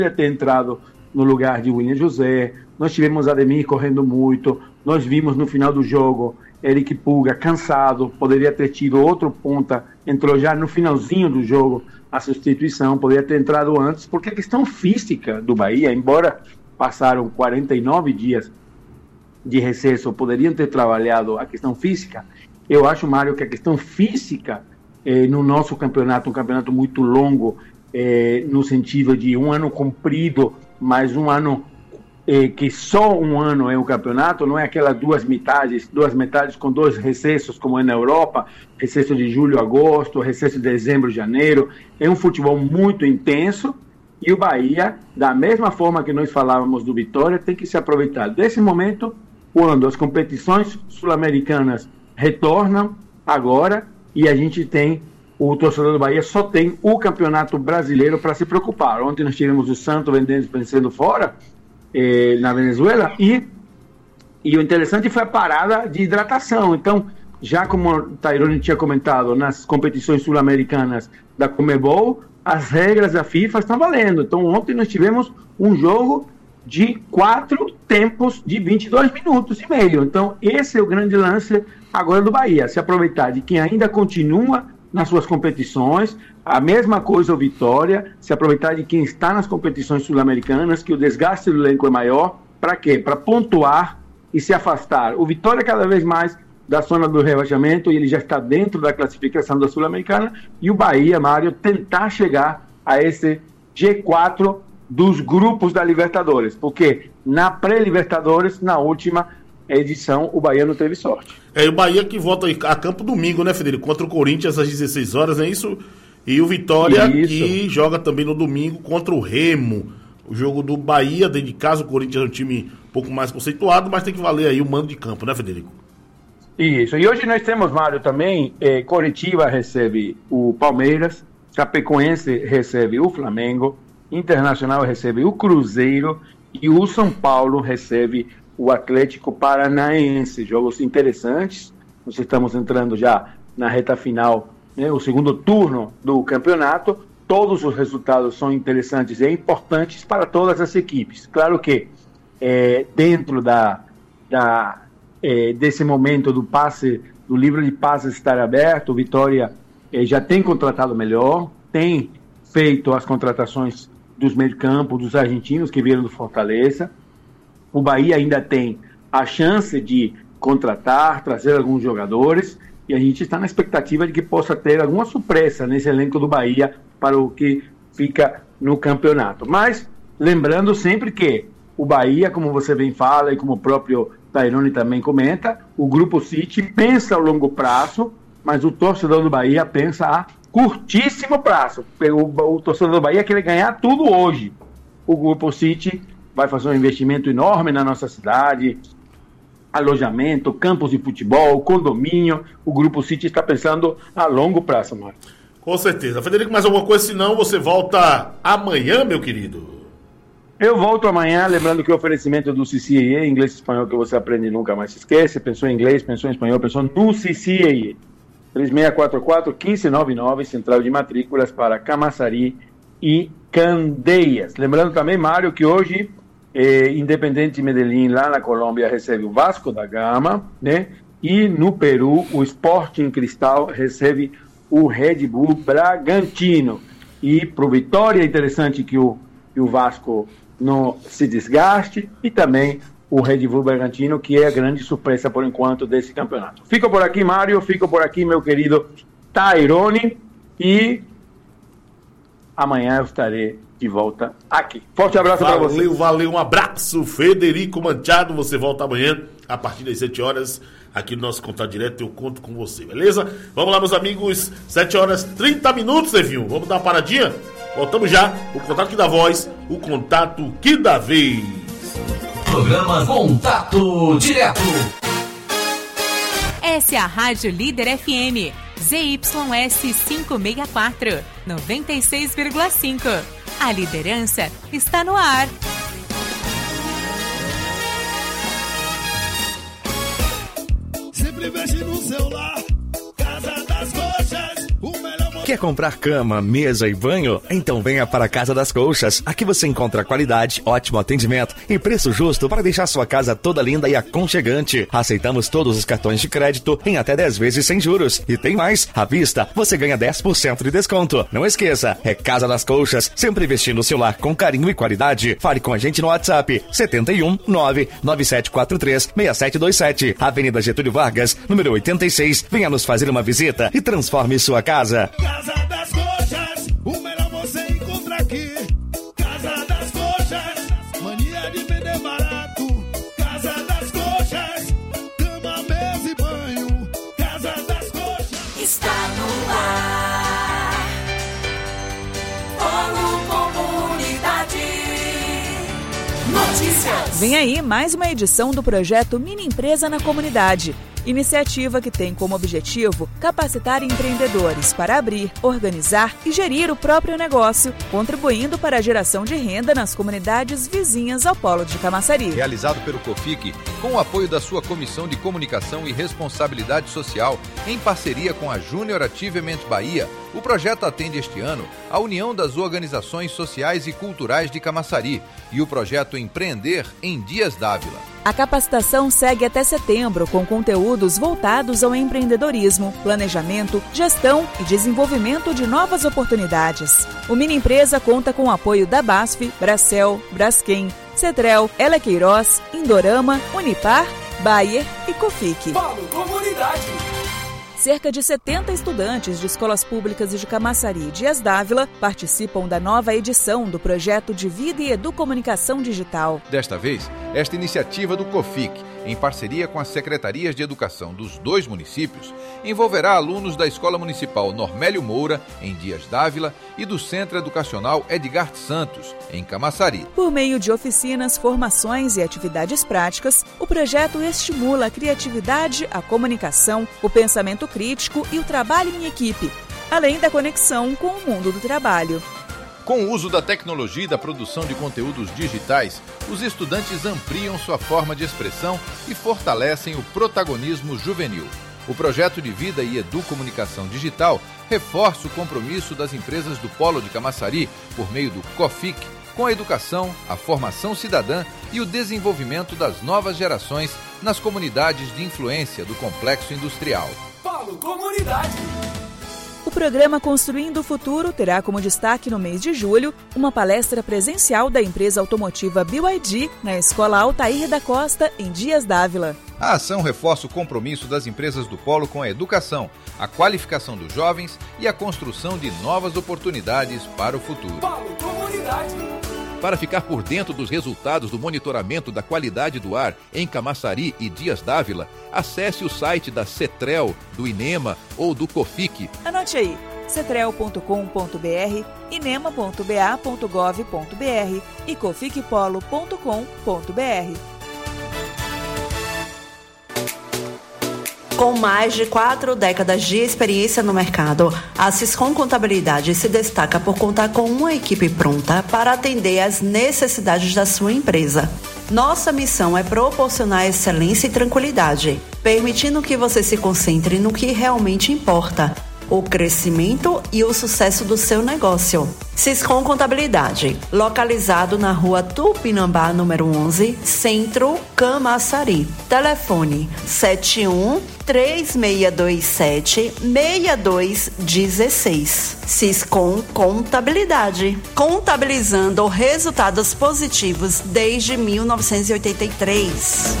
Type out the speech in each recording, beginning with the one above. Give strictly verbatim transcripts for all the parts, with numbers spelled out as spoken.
ter entrado no lugar de William José, nós tivemos Ademir correndo muito, nós vimos no final do jogo Eric Pulga cansado, poderia ter tido outro ponta, entrou já no finalzinho do jogo a substituição, poderia ter entrado antes, porque a questão física do Bahia, embora passaram quarenta e nove dias de recesso, poderiam ter trabalhado a questão física, eu acho, Mário, que a questão física eh, no nosso campeonato, um campeonato muito longo, eh, no sentido de um ano comprido, mas um ano eh, que só um ano é o campeonato, não é aquelas duas metades, duas metades com dois recessos, como é na Europa, recesso de julho, agosto, recesso de dezembro, janeiro, é um futebol muito intenso, e o Bahia, da mesma forma que nós falávamos do Vitória, tem que se aproveitar desse momento, quando as competições sul-americanas retornam agora, e a gente tem, o torcedor do Bahia só tem o Campeonato Brasileiro para se preocupar. Ontem nós tivemos o Santos vencendo fora, eh, na Venezuela, e, e o interessante foi a parada de hidratação. Então, já como o Tairone tinha comentado, nas competições sul-americanas da Conmebol, as regras da FIFA estão valendo. Então, ontem nós tivemos um jogo de quatro tempos de vinte e dois minutos e meio. Então, esse é o grande lance agora do Bahia, se aproveitar de quem ainda continua nas suas competições, a mesma coisa o Vitória, se aproveitar de quem está nas competições sul-americanas, que o desgaste do elenco é maior, para quê? Para pontuar e se afastar. O Vitória cada vez mais da zona do rebaixamento, e ele já está dentro da classificação da Sul-Americana, e o Bahia, Mário, tentar chegar a esse G quatro dos grupos da Libertadores, porque na pré-Libertadores, na última edição, o Bahia não teve sorte. É, e o Bahia que volta a campo domingo, né, Federico? Contra o Corinthians às dezesseis horas, é isso? E o Vitória isso. Que joga também no domingo contra o Remo. O jogo do Bahia, dentro de casa, o Corinthians é um time um pouco mais conceituado, mas tem que valer aí o mando de campo, né, Federico? Isso, e hoje nós temos, Mário, também, eh, Coritiba recebe o Palmeiras, Chapecoense recebe o Flamengo, Internacional recebe o Cruzeiro e o São Paulo recebe o Atlético Paranaense. Jogos interessantes, nós estamos entrando já na reta final, né, o segundo turno do campeonato, todos os resultados são interessantes e importantes para todas as equipes. Claro que eh, dentro da... da É, desse momento do passe, do livro de passes estar aberto, o Vitória é, já tem contratado melhor, tem feito as contratações dos meio de campo, dos argentinos que vieram do Fortaleza. O Bahia ainda tem a chance de contratar, trazer alguns jogadores, e a gente está na expectativa de que possa ter alguma surpresa nesse elenco do Bahia para o que fica no campeonato. Mas, lembrando sempre que o Bahia, como você bem fala, e como o próprio Tairone também comenta, o Grupo City pensa a longo prazo, mas o torcedor do Bahia pensa a curtíssimo prazo. O, o torcedor do Bahia quer ganhar tudo hoje. O Grupo City vai fazer um investimento enorme na nossa cidade, alojamento, campos de futebol, condomínio. O Grupo City está pensando a longo prazo, Marcos. Com certeza. Federico, mais alguma coisa? Senão você volta amanhã, meu querido. Eu volto amanhã, lembrando que o oferecimento do C C A A, inglês e espanhol que você aprende e nunca mais se esquece, pensou em inglês, pensou em espanhol, pensou no C C A A. três seis quatro quatro, um cinco nove nove, central de matrículas para Camaçari e Candeias. Lembrando também, Mário, que hoje, eh, Independente Medellín, lá na Colômbia, recebe o Vasco da Gama, né? E no Peru, o Sporting Cristal recebe o Red Bull Bragantino. E para o Vitória, é interessante que o, que o Vasco não se desgaste, e também o Red Bull Bragantino, que é a grande surpresa por enquanto desse campeonato. Fico por aqui, Mário, fico por aqui, meu querido Tairone, e amanhã eu estarei de volta aqui. Forte abraço para você. Valeu, valeu, um abraço, Federico Machado. Você volta amanhã a partir das sete horas aqui no nosso Contato Direto. Eu conto com você, beleza? Vamos lá, meus amigos, sete horas e trinta minutos, Evinho. Vamos dar uma paradinha? Voltamos já. O Contato que dá voz, o Contato que dá vez. Programa Contato Direto. Essa é a Rádio Líder F M. Z Y S quinhentos e sessenta e quatro, noventa e seis vírgula cinco. A liderança está no ar. Sempre mexe no celular. Casa das Coxas, o melhor. Quer comprar cama, mesa e banho? Então venha para a Casa das Colchas. Aqui você encontra qualidade, ótimo atendimento e preço justo para deixar sua casa toda linda e aconchegante. Aceitamos todos os cartões de crédito em até dez vezes sem juros. E tem mais, à vista você ganha dez por cento de desconto. Não esqueça, é Casa das Colchas, sempre investindo o seu lar com carinho e qualidade. Fale com a gente no WhatsApp setenta e um, nove nove sete quatro três, seis sete dois sete, Avenida Getúlio Vargas, número oitenta e seis. Venha nos fazer uma visita e transforme sua casa. Casa das Coxas, o melhor você encontra aqui. Casa das Coxas, mania de vender barato. Casa das Coxas, cama, mesa e banho. Casa das Coxas está no ar. Polo Comunidade Notícias. Vem aí mais uma edição do projeto Mini Empresa na Comunidade. Iniciativa que tem como objetivo capacitar empreendedores para abrir, organizar e gerir o próprio negócio, contribuindo para a geração de renda nas comunidades vizinhas ao Polo de Camaçari. Realizado pelo COFIC, com o apoio da sua Comissão de Comunicação e Responsabilidade Social, em parceria com a Júnior Achievement Bahia, o projeto atende este ano a união das organizações sociais e culturais de Camaçari e o projeto Empreender em Dias Dávila. A capacitação segue até setembro com conteúdos voltados ao empreendedorismo, planejamento, gestão e desenvolvimento de novas oportunidades. O Mini Empresa conta com o apoio da BASF, Bracel, Braskem, Cetrel, Ela Queiroz, Indorama, Unipar, Bayer e COFIC. Polo Comunidade. Cerca de setenta estudantes de escolas públicas de Camaçari e Dias Dávila participam da nova edição do projeto de Vida e Educomunicação Digital. Desta vez, esta iniciativa do COFIC, em parceria com as secretarias de educação dos dois municípios, envolverá alunos da Escola Municipal Normélio Moura, em Dias Dávila, e do Centro Educacional Edgar Santos, em Camaçari. Por meio de oficinas, formações e atividades práticas, o projeto estimula a criatividade, a comunicação, o pensamento crítico e o trabalho em equipe, além da conexão com o mundo do trabalho. Com o uso da tecnologia e da produção de conteúdos digitais, os estudantes ampliam sua forma de expressão e fortalecem o protagonismo juvenil. O projeto de Vida e Educomunicação Digital reforça o compromisso das empresas do Polo de Camaçari, por meio do COFIC, com a educação, a formação cidadã e o desenvolvimento das novas gerações nas comunidades de influência do complexo industrial. Polo Comunidade. O programa Construindo o Futuro terá como destaque no mês de julho uma palestra presencial da empresa automotiva B Y D na Escola Altair da Costa, em Dias Dávila. A ação reforça o compromisso das empresas do Polo com a educação, a qualificação dos jovens e a construção de novas oportunidades para o futuro. Polo Comunidade. Para ficar por dentro dos resultados do monitoramento da qualidade do ar em Camaçari e Dias Dávila, acesse o site da Cetrel, do INEMA ou do COFIC. Anote aí, cetrel ponto com ponto br, inema ponto ba ponto gov ponto br e coficpolo ponto com ponto br. Com mais de quatro décadas de experiência no mercado, a Siscom Contabilidade se destaca por contar com uma equipe pronta para atender às necessidades da sua empresa. Nossa missão é proporcionar excelência e tranquilidade, permitindo que você se concentre no que realmente importa: o crescimento e o sucesso do seu negócio. Siscom Contabilidade, localizado na rua Tupinambá, número onze, Centro, Camaçari. Telefone sete um, três seis dois sete, seis dois um seis. Siscom Contabilidade, contabilizando resultados positivos desde mil novecentos e oitenta e três.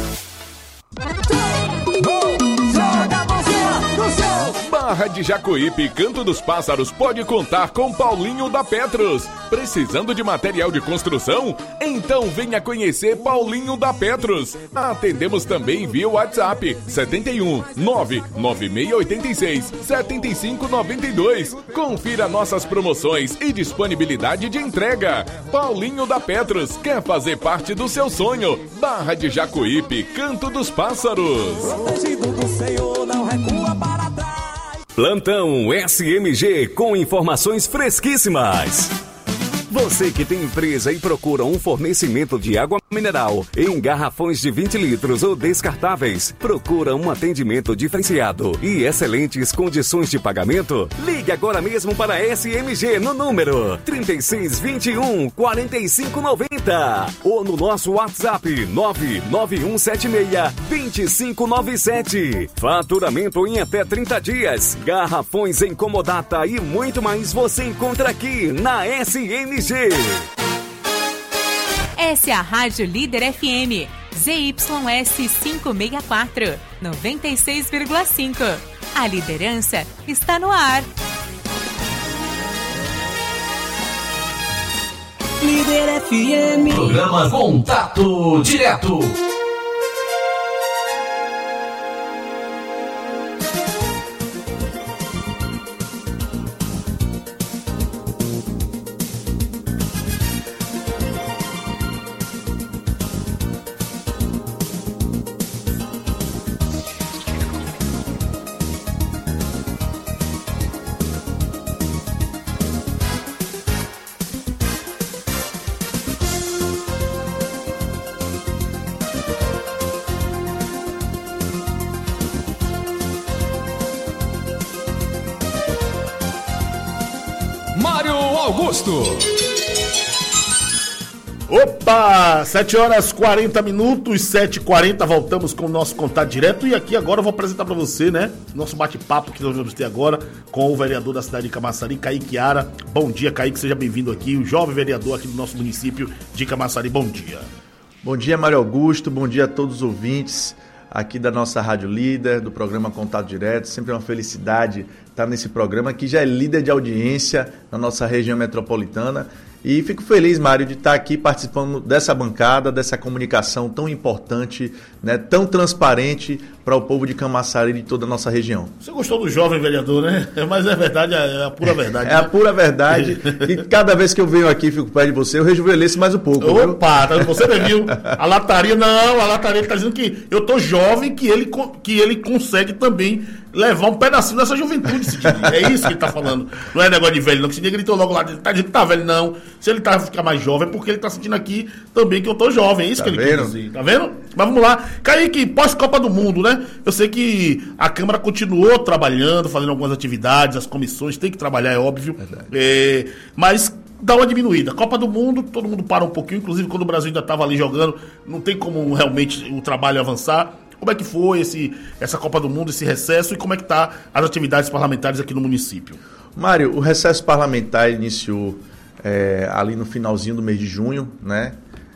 Barra de Jacuípe, Canto dos Pássaros pode contar com Paulinho da Petros. Precisando de material de construção? Então venha conhecer Paulinho da Petros. Atendemos também via WhatsApp setenta e um, nove nove seis oito seis, sete cinco nove dois. Confira nossas promoções e disponibilidade de entrega. Paulinho da Petros quer fazer parte do seu sonho. Barra de Jacuípe, Canto dos Pássaros. Protegido do Senhor, não recua para trás. Plantão S M G com informações fresquíssimas. Você que tem empresa e procura um fornecimento de água Mineral, em garrafões de vinte litros ou descartáveis. Procura um atendimento diferenciado e excelentes condições de pagamento? Ligue agora mesmo para a S M G no número trinta e seis, vinte e um, quarenta e cinco, noventa ou no nosso WhatsApp nove nove um sete seis, dois cinco nove sete. Faturamento em até trinta dias. Garrafões em Comodata e muito mais você encontra aqui na S M G. Essa é a Rádio Líder F M, Z Y S quinhentos e sessenta e quatro, noventa e seis vírgula cinco. A liderança está no ar. Líder F M. Programa Contato Direto. Augusto. Opa, sete horas e quarenta minutos, sete e quarenta, voltamos com o nosso contato direto. E aqui agora eu vou apresentar para você, né, nosso bate-papo que nós vamos ter agora com o vereador da cidade de Camaçari, Kaique Ara. Bom dia, Kaique, seja bem-vindo aqui, o jovem vereador aqui do nosso município de Camaçari. Bom dia. Bom dia, Mário Augusto, bom dia a todos os ouvintes aqui da nossa Rádio Líder, do programa Contato Direto. Sempre é uma felicidade estar nesse programa que já é líder de audiência na nossa região metropolitana. E fico feliz, Mário, de estar aqui participando dessa bancada, dessa comunicação tão importante, né, tão transparente para o povo de Camaçari e de toda a nossa região. Você gostou do jovem vereador, né? Mas é verdade, é a pura verdade. É né? a pura verdade. E cada vez que eu venho aqui e fico perto de você, eu rejuvenesço mais um pouco. Opa, viu? Você viu? A lataria, não, a lataria está dizendo que eu tô jovem, que ele, que ele consegue também levar um pedacinho dessa juventude, Sidney. É isso que ele tá falando. Não é negócio de velho, não. Que Sidney gritou logo lá, ele tá dizendo que tá velho, não. Se ele tá ficar mais jovem, é porque ele tá sentindo aqui também que eu tô jovem. É isso tá que ele vendo? Quer dizer. Tá vendo? Mas vamos lá. Kaique, pós-Copa do Mundo, né? Eu sei que a Câmara continuou trabalhando, fazendo algumas atividades, as comissões têm que trabalhar, é óbvio. É, mas dá uma diminuída. Copa do Mundo, todo mundo para um pouquinho, inclusive quando o Brasil ainda estava ali jogando, não tem como realmente o trabalho avançar. Como é que foi esse, essa Copa do Mundo, esse recesso, e como é que tá as atividades parlamentares aqui no município? Mário, o recesso parlamentar iniciou é, ali no finalzinho do mês de junho, né?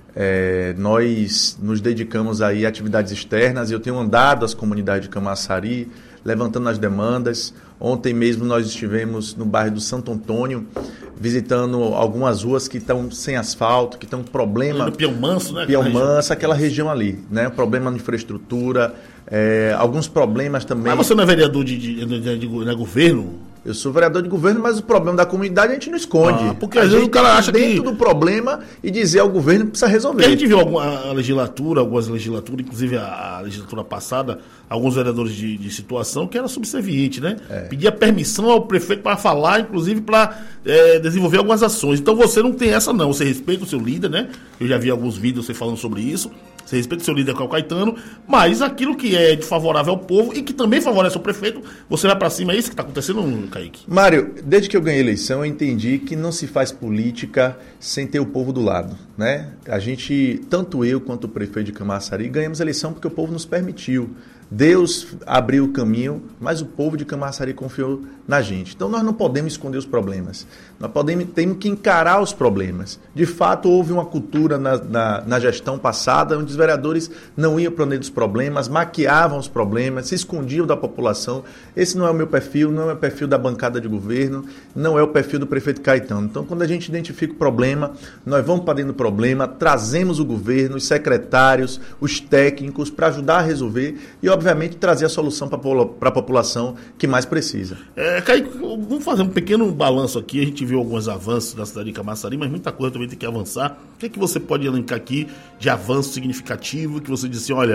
É, nós nos dedicamos aí a atividades externas. Eu tenho andado as comunidades de Camaçari, levantando as demandas. Ontem mesmo nós estivemos no bairro do Santo Antônio, visitando algumas ruas que estão sem asfalto, que estão com problema... No Pião Manso, né? Pião Manso, aquela região ali, né? Problema de infraestrutura, é, alguns problemas também... Mas você não é vereador de, de, de, de, de, de governo? Eu sou vereador de governo, mas o problema da comunidade a gente não esconde. Ah, porque às vezes o cara acha dentro que... do problema e dizer ao governo que precisa resolver. Porque a gente viu alguma, a legislatura, algumas legislaturas, inclusive a, a legislatura passada, alguns vereadores de, de situação que era subserviente, né? É. Pedia permissão ao prefeito para falar, inclusive para é, desenvolver algumas ações. Então você não tem essa não, você respeita o seu líder, né? Eu já vi alguns vídeos você falando sobre isso. Você respeita o seu líder, que é o Caetano, mas aquilo que é de favorável ao povo e que também favorece o prefeito, você vai para cima. É isso que está acontecendo, Kaique? Mário, desde que eu ganhei a eleição, eu entendi que não se faz política sem ter o povo do lado, né? A gente, tanto eu quanto o prefeito de Camaçari, ganhamos a eleição porque o povo nos permitiu. Deus abriu o caminho, mas o povo de Camaçari confiou na gente. Então nós não podemos esconder os problemas. Nós podemos, temos que encarar os problemas. De fato, houve uma cultura na, na, na gestão passada onde os vereadores não iam para o meio dos problemas, maquiavam os problemas, se escondiam da população. Esse não é o meu perfil, não é o perfil da bancada de governo, não é o perfil do prefeito Caetano. Então, quando a gente identifica o problema, nós vamos para dentro do problema, trazemos o governo, os secretários, os técnicos para ajudar a resolver e, obviamente, trazer a solução para a população que mais precisa. É, Kaique, vamos fazer um pequeno balanço aqui. A gente viu alguns avanços da cidade de Camaçari, mas muita coisa também tem que avançar. O que é que você pode elencar aqui de avanço significativo, que você disse, olha,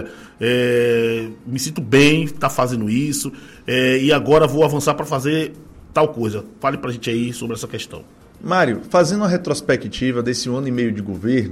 é, me sinto bem, está fazendo isso, é, e agora vou avançar para fazer tal coisa. Fale para a gente aí sobre essa questão. Mário, fazendo uma retrospectiva desse ano e meio de governo,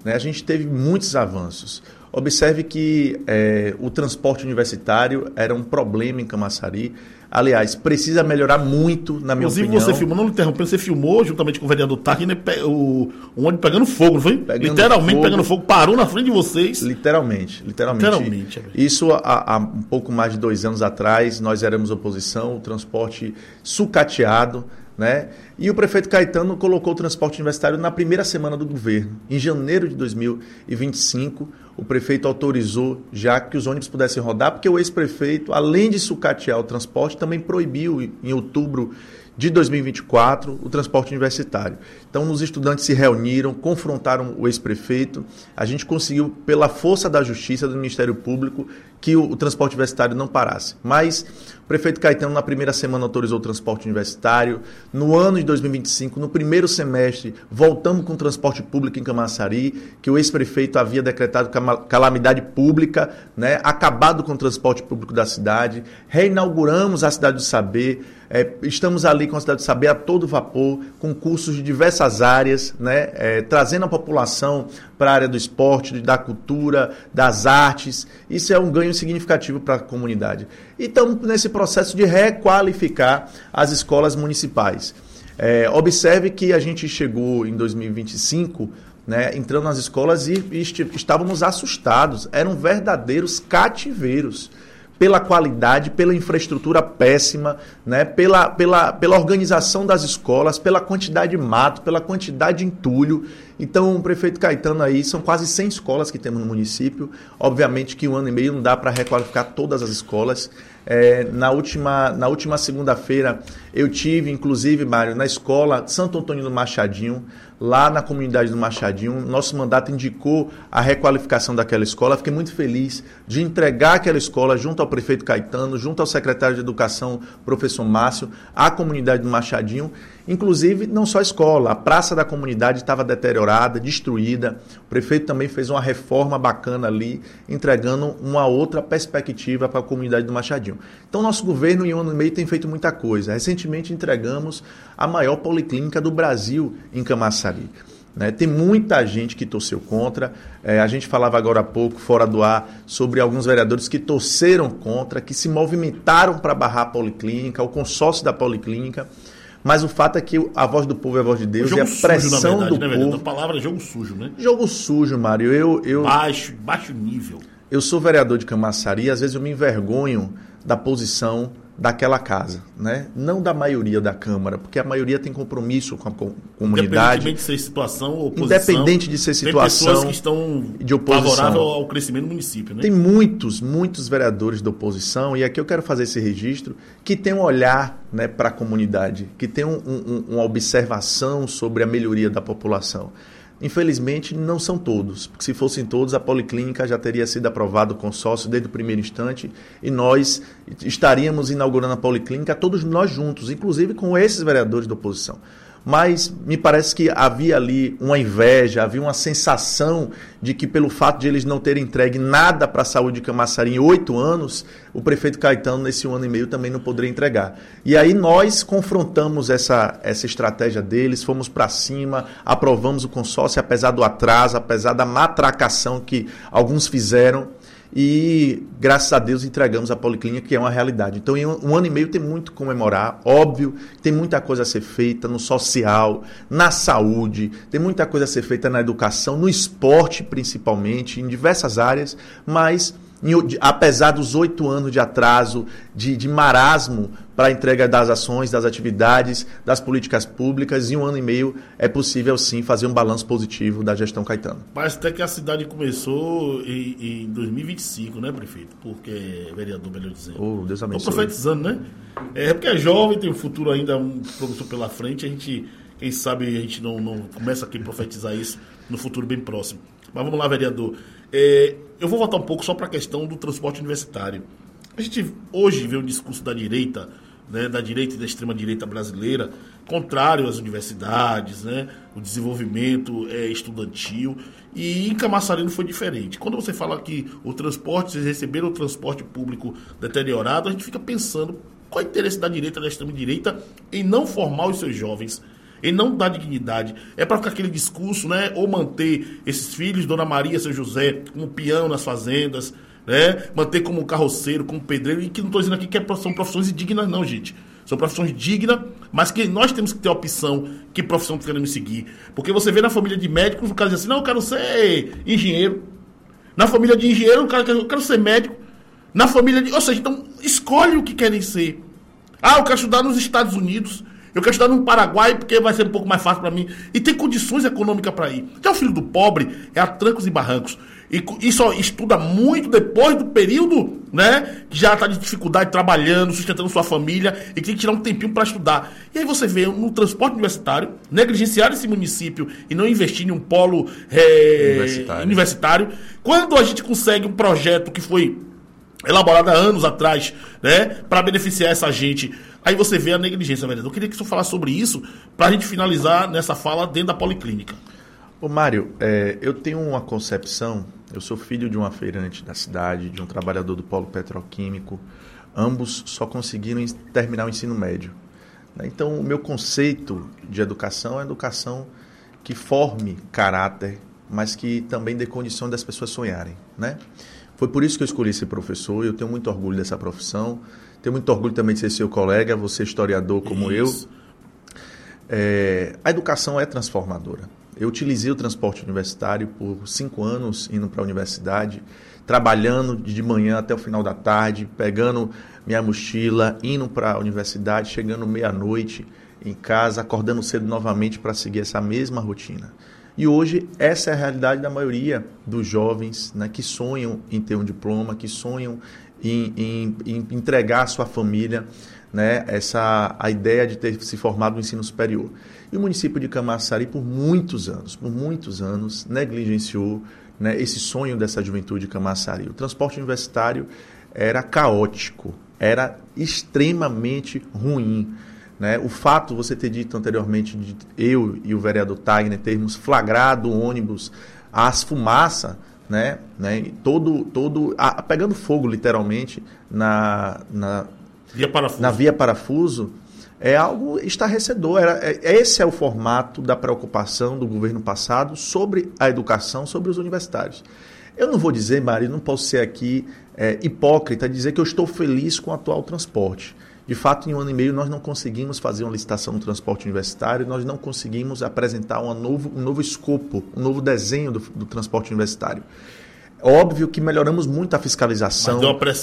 né, a gente teve muitos avanços. Observe que é, o transporte universitário era um problema em Camaçari. Aliás, precisa melhorar muito, na minha Inclusive, opinião. Inclusive, você filmou, não interrompendo, você filmou juntamente com o vereador Tarquin, né, o, o ônibus pegando fogo, não foi? Pegando literalmente fogo, pegando fogo, parou na frente de vocês. Literalmente, literalmente. Literalmente. É Isso há, há um pouco mais de dois anos atrás, nós éramos oposição, o transporte sucateado, né? E o prefeito Caetano colocou o transporte universitário na primeira semana do governo. Em janeiro de dois mil e vinte e cinco, o prefeito autorizou já que os ônibus pudessem rodar, porque o ex-prefeito, além de sucatear o transporte, também proibiu em outubro de dois mil e vinte e quatro o transporte universitário. Então, os estudantes se reuniram, confrontaram o ex-prefeito. A gente conseguiu, pela força da Justiça, do Ministério Público, que o, o transporte universitário não parasse. Mas o prefeito Caetano, na primeira semana, autorizou o transporte universitário. No ano de dois mil e vinte e cinco, no primeiro semestre, voltamos com o transporte público em Camaçari, que o ex-prefeito havia decretado calamidade pública, né, acabado com o transporte público da cidade. Reinauguramos a Cidade do Saber. É, estamos ali com a Cidade do Saber a todo vapor, com cursos de diversas áreas, né, é, trazendo a população para a área do esporte, da cultura, das artes. Isso é um ganho significativo para a comunidade. E estamos nesse processo de requalificar as escolas municipais. É, observe que a gente chegou em dois mil e vinte e cinco, né, entrando nas escolas e, e estávamos assustados. Eram verdadeiros cativeiros. Pela qualidade, pela infraestrutura péssima, né? pela, pela, pela organização das escolas, pela quantidade de mato, pela quantidade de entulho. Então, o prefeito Caetano aí, são quase cem escolas que temos no município. Obviamente que um ano e meio não dá para requalificar todas as escolas. É, na última, na última segunda-feira, eu tive, inclusive, Mário, na escola Santo Antônio do Machadinho, lá na comunidade do Machadinho. Nosso mandato indicou a requalificação daquela escola. Fiquei muito feliz de entregar aquela escola junto ao prefeito Caetano, junto ao secretário de Educação, professor Márcio, à comunidade do Machadinho. Inclusive, não só a escola, a praça da comunidade estava deteriorada, destruída. O prefeito também fez uma reforma bacana ali, entregando uma outra perspectiva para a comunidade do Machadinho. Então, nosso governo, em um ano e meio, tem feito muita coisa. Recentemente, entregamos a maior policlínica do Brasil em Camaçari. Né? Tem muita gente que torceu contra. É, a gente falava agora há pouco, fora do ar, sobre alguns vereadores que torceram contra, que se movimentaram para barrar a policlínica, o consórcio da policlínica. Mas o fato é que a voz do povo é a voz de Deus, jogo e a pressão sujo, na verdade, do né, povo... A palavra é jogo sujo, né? Jogo sujo, Mário. Eu, eu... Baixo, baixo nível. Eu sou vereador de Camaçari, às vezes eu me envergonho da posição daquela casa, né? Não da maioria da Câmara, porque a maioria tem compromisso com a comunidade. Independente de ser situação ou oposição. Independente de ser situação. Tem pessoas que estão de oposição. favoráveis ao crescimento do município, né? Tem muitos, muitos vereadores da oposição, e aqui eu quero fazer esse registro, que tem um olhar, né, para a comunidade, que tem um, um, uma observação sobre a melhoria da população. Infelizmente, não são todos, porque se fossem todos, a policlínica já teria sido aprovado o consórcio desde o primeiro instante e nós estaríamos inaugurando a policlínica, todos nós juntos, inclusive com esses vereadores da oposição. Mas me parece que havia ali uma inveja, havia uma sensação de que pelo fato de eles não terem entregue nada para a saúde de Camaçari em oito anos, o prefeito Caetano nesse um ano e meio também não poderia entregar. E aí nós confrontamos essa, essa estratégia deles, fomos para cima, aprovamos o consórcio, apesar do atraso, apesar da matracação que alguns fizeram. E, graças a Deus, entregamos a policlínica, que é uma realidade. Então, em um ano e meio tem muito a comemorar. Óbvio, tem muita coisa a ser feita no social, na saúde, tem muita coisa a ser feita na educação, no esporte, principalmente, em diversas áreas, mas... apesar dos oito anos de atraso, de, de marasmo para a entrega das ações, das atividades, das políticas públicas, em um ano e meio é possível sim fazer um balanço positivo da gestão Caetano. Parece até que a cidade começou em, em dois mil e vinte e cinco, né, prefeito? Porque, vereador, melhor dizendo. Oh, Deus abençoe. Estou profetizando, né? É porque é jovem, tem um futuro ainda, um professor pela frente, a gente, quem sabe a gente não, não começa aqui a profetizar isso no futuro bem próximo. Mas vamos lá, vereador. É, eu vou voltar um pouco só para a questão do transporte universitário. A gente hoje vê um discurso da direita, né, da direita e da extrema-direita brasileira, contrário às universidades, né, o desenvolvimento é, estudantil. E em Camaçari não foi diferente. Quando você fala que o transporte, vocês receberam o transporte público deteriorado, a gente fica pensando qual é o interesse da direita e da extrema-direita em não formar os seus jovens, Ele não dá dignidade. É para ficar aquele discurso, né? Ou manter esses filhos, Dona Maria, Seu José, como peão nas fazendas, né? Manter como carroceiro, como pedreiro, e que não estou dizendo aqui que são profissões indignas, não, gente. São profissões dignas, mas que nós temos que ter a opção que profissão queremos seguir. Porque você vê na família de médicos, o cara diz assim, não, eu quero ser engenheiro. Na família de engenheiro, o cara quer, eu quero ser médico. Na família de... Ou seja, então, escolhe o que querem ser. Ah, eu quero estudar nos Estados Unidos. Eu quero estudar no Paraguai, porque vai ser um pouco mais fácil para mim. E tem condições econômicas para ir. Já o filho do pobre é a trancos e barrancos. E, e só estuda muito depois do período, né? Que já está de dificuldade trabalhando, sustentando sua família e que tem que tirar um tempinho para estudar. E aí você vê no transporte universitário, negligenciar esse município e não investir em um polo é, universitário. universitário. Quando a gente consegue um projeto que foi elaborado há anos atrás, né? Para beneficiar essa gente. Aí você vê a negligência, vereador. Eu queria que você falasse sobre isso para a gente finalizar nessa fala dentro da policlínica. Ô Mário, é, eu tenho uma concepção, eu sou filho de uma feirante da cidade, de um trabalhador do polo petroquímico, ambos só conseguiram terminar o ensino médio. Então, o meu conceito de educação é educação que forme caráter, mas que também dê condição das pessoas sonharem, né? Foi por isso que eu escolhi esse professor, eu tenho muito orgulho dessa profissão, tenho muito orgulho também de ser seu colega, você historiador como isso. eu. É, a educação é transformadora. Eu utilizei o transporte universitário por cinco anos, indo para a universidade, trabalhando de manhã até o final da tarde, pegando minha mochila, indo para a universidade, chegando meia-noite em casa, acordando cedo novamente para seguir essa mesma rotina. E hoje essa é a realidade da maioria dos jovens, né, que sonham em ter um diploma, que sonham em, em, em entregar à sua família, né, essa, a ideia de ter se formado no ensino superior. E o município de Camaçari, por muitos anos, por muitos anos, negligenciou, né, esse sonho dessa juventude de Camaçari. O transporte universitário era caótico, era extremamente ruim. Né? O fato, você ter dito anteriormente, de eu e o vereador Tagner termos flagrado o ônibus, as fumaças, né? Né? Todo, todo, a, pegando fogo literalmente na, na, via parafuso. na via parafuso, é algo estarrecedor. Era, é, esse é o formato da preocupação do governo passado sobre a educação, sobre os universitários. Eu não vou dizer, Mário, não posso ser aqui é, hipócrita, dizer que eu estou feliz com o atual transporte. De fato, em um ano e meio, nós não conseguimos fazer uma licitação no transporte universitário, nós não conseguimos apresentar uma novo, um novo escopo, um novo desenho do, do transporte universitário. Óbvio que melhoramos muito a fiscalização,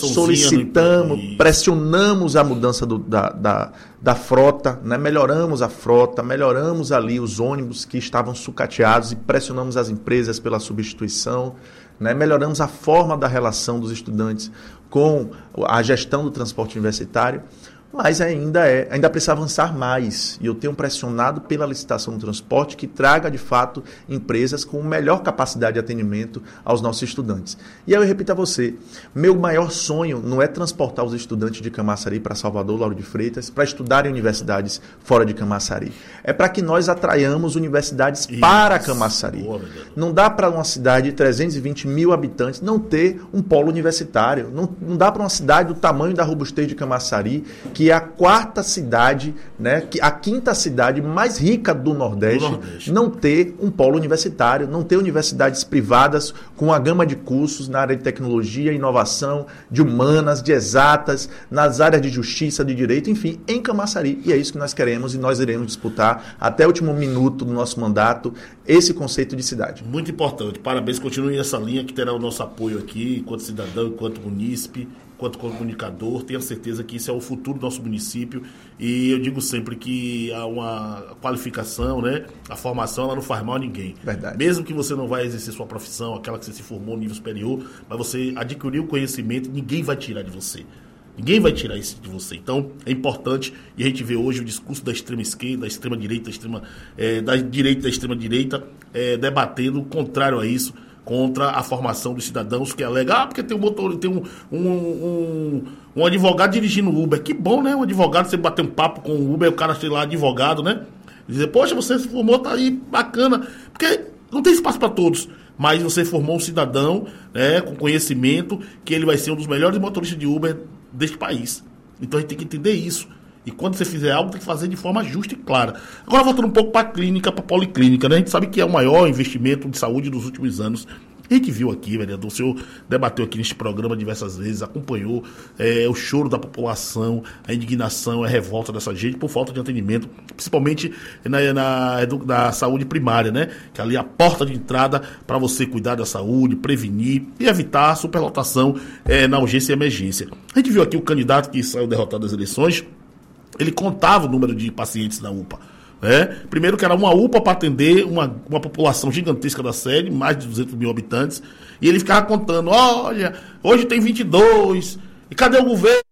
solicitamos, pressionamos a mudança do, da, da, da frota, né? Melhoramos a frota, melhoramos ali os ônibus que estavam sucateados e pressionamos as empresas pela substituição, né? Melhoramos a forma da relação dos estudantes com a gestão do transporte universitário, mas ainda, é, ainda precisa avançar mais. E eu tenho pressionado pela licitação do transporte que traga, de fato, empresas com melhor capacidade de atendimento aos nossos estudantes. E aí eu repito a você, meu maior sonho não é transportar os estudantes de Camaçari para Salvador, Lauro de Freitas, para estudar em universidades fora de Camaçari. É para que nós atraiamos universidades Isso. para Camaçari. Boa, não dá para uma cidade de trezentos e vinte mil habitantes não ter um polo universitário. Não, não dá para uma cidade do tamanho da robustez de Camaçari, que é a quarta cidade, né, a quinta cidade mais rica do Nordeste, do Nordeste, não ter um polo universitário, não ter universidades privadas com a gama de cursos na área de tecnologia, inovação, de humanas, de exatas, nas áreas de justiça, de direito, enfim, em Camaçari. E é isso que nós queremos e nós iremos disputar até o último minuto do nosso mandato esse conceito de cidade. Muito importante. Parabéns, continue nessa linha que terá o nosso apoio aqui, enquanto cidadão, enquanto munícipe, enquanto comunicador. Tenho certeza que isso é o futuro do nosso município e eu digo sempre que há uma qualificação, né? A formação ela não faz mal a ninguém. Verdade. Mesmo que você não vai exercer sua profissão, aquela que você se formou no nível superior, mas você adquiriu o conhecimento, ninguém vai tirar de você. Ninguém vai tirar isso de você. Então, é importante, e a gente vê hoje o discurso da extrema esquerda, da extrema direita, da extrema, é, da direita, da extrema direita, é, debatendo o contrário a isso, contra a formação dos cidadãos que alega, ah, porque tem um motor, tem um, um, um, um advogado dirigindo Uber. Que bom, né? Um advogado, você bater um papo com o Uber, o cara sei lá, advogado, né? Dizer, poxa, você se formou, tá aí, bacana. Porque não tem espaço para todos. Mas você formou um cidadão, né, com conhecimento, que ele vai ser um dos melhores motoristas de Uber deste país. Então a gente tem que entender isso. E quando você fizer algo, tem que fazer de forma justa e clara. Agora, voltando um pouco para a clínica, para a policlínica, né? A gente sabe que é o maior investimento de saúde dos últimos anos. A gente viu aqui, vereador, o senhor debateu aqui neste programa diversas vezes, acompanhou é, o choro da população, a indignação, a revolta dessa gente por falta de atendimento, principalmente na, na, na saúde primária, né? Que ali é a porta de entrada para você cuidar da saúde, prevenir e evitar a superlotação é, na urgência e emergência. A gente viu aqui o candidato que saiu derrotado das eleições, ele contava o número de pacientes na U P A. É, primeiro que era uma U P A para atender uma, uma população gigantesca da sede, mais de duzentos mil habitantes, e ele ficava contando, olha, hoje tem vinte e dois, e cadê o governo?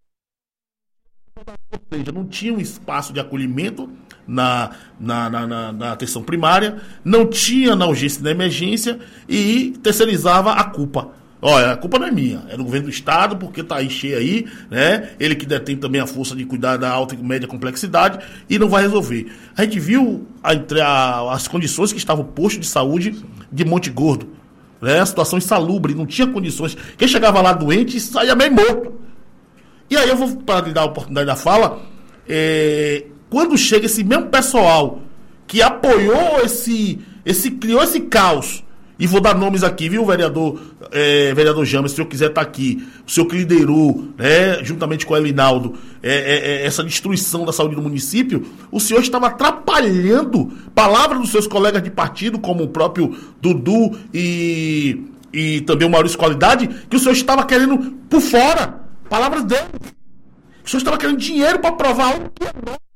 Ou seja, não tinha um espaço de acolhimento na, na, na, na, na atenção primária, não tinha na urgência e na emergência, e terceirizava a culpa. Olha, a culpa não é minha, é do governo do estado, porque tá aí cheio aí, né? Ele que detém também a força de cuidar da alta e média complexidade e não vai resolver. A gente viu a, a, as condições que estava o posto de saúde de Monte Gordo, né? A situação insalubre, não tinha condições. Quem chegava lá doente saía meio morto. E aí eu vou, para lhe dar a oportunidade da fala, é, quando chega esse mesmo pessoal que apoiou esse, esse criou esse caos. E vou dar nomes aqui, viu, vereador, é, vereador James, se o senhor quiser estar aqui, o senhor que liderou, né, juntamente com o Elinaldo, é, é, é, essa destruição da saúde do município, o senhor estava atrapalhando palavras dos seus colegas de partido, como o próprio Dudu e, e também o Maurício Qualidade, que o senhor estava querendo por fora, palavras dele. O senhor estava querendo dinheiro para provar algo que é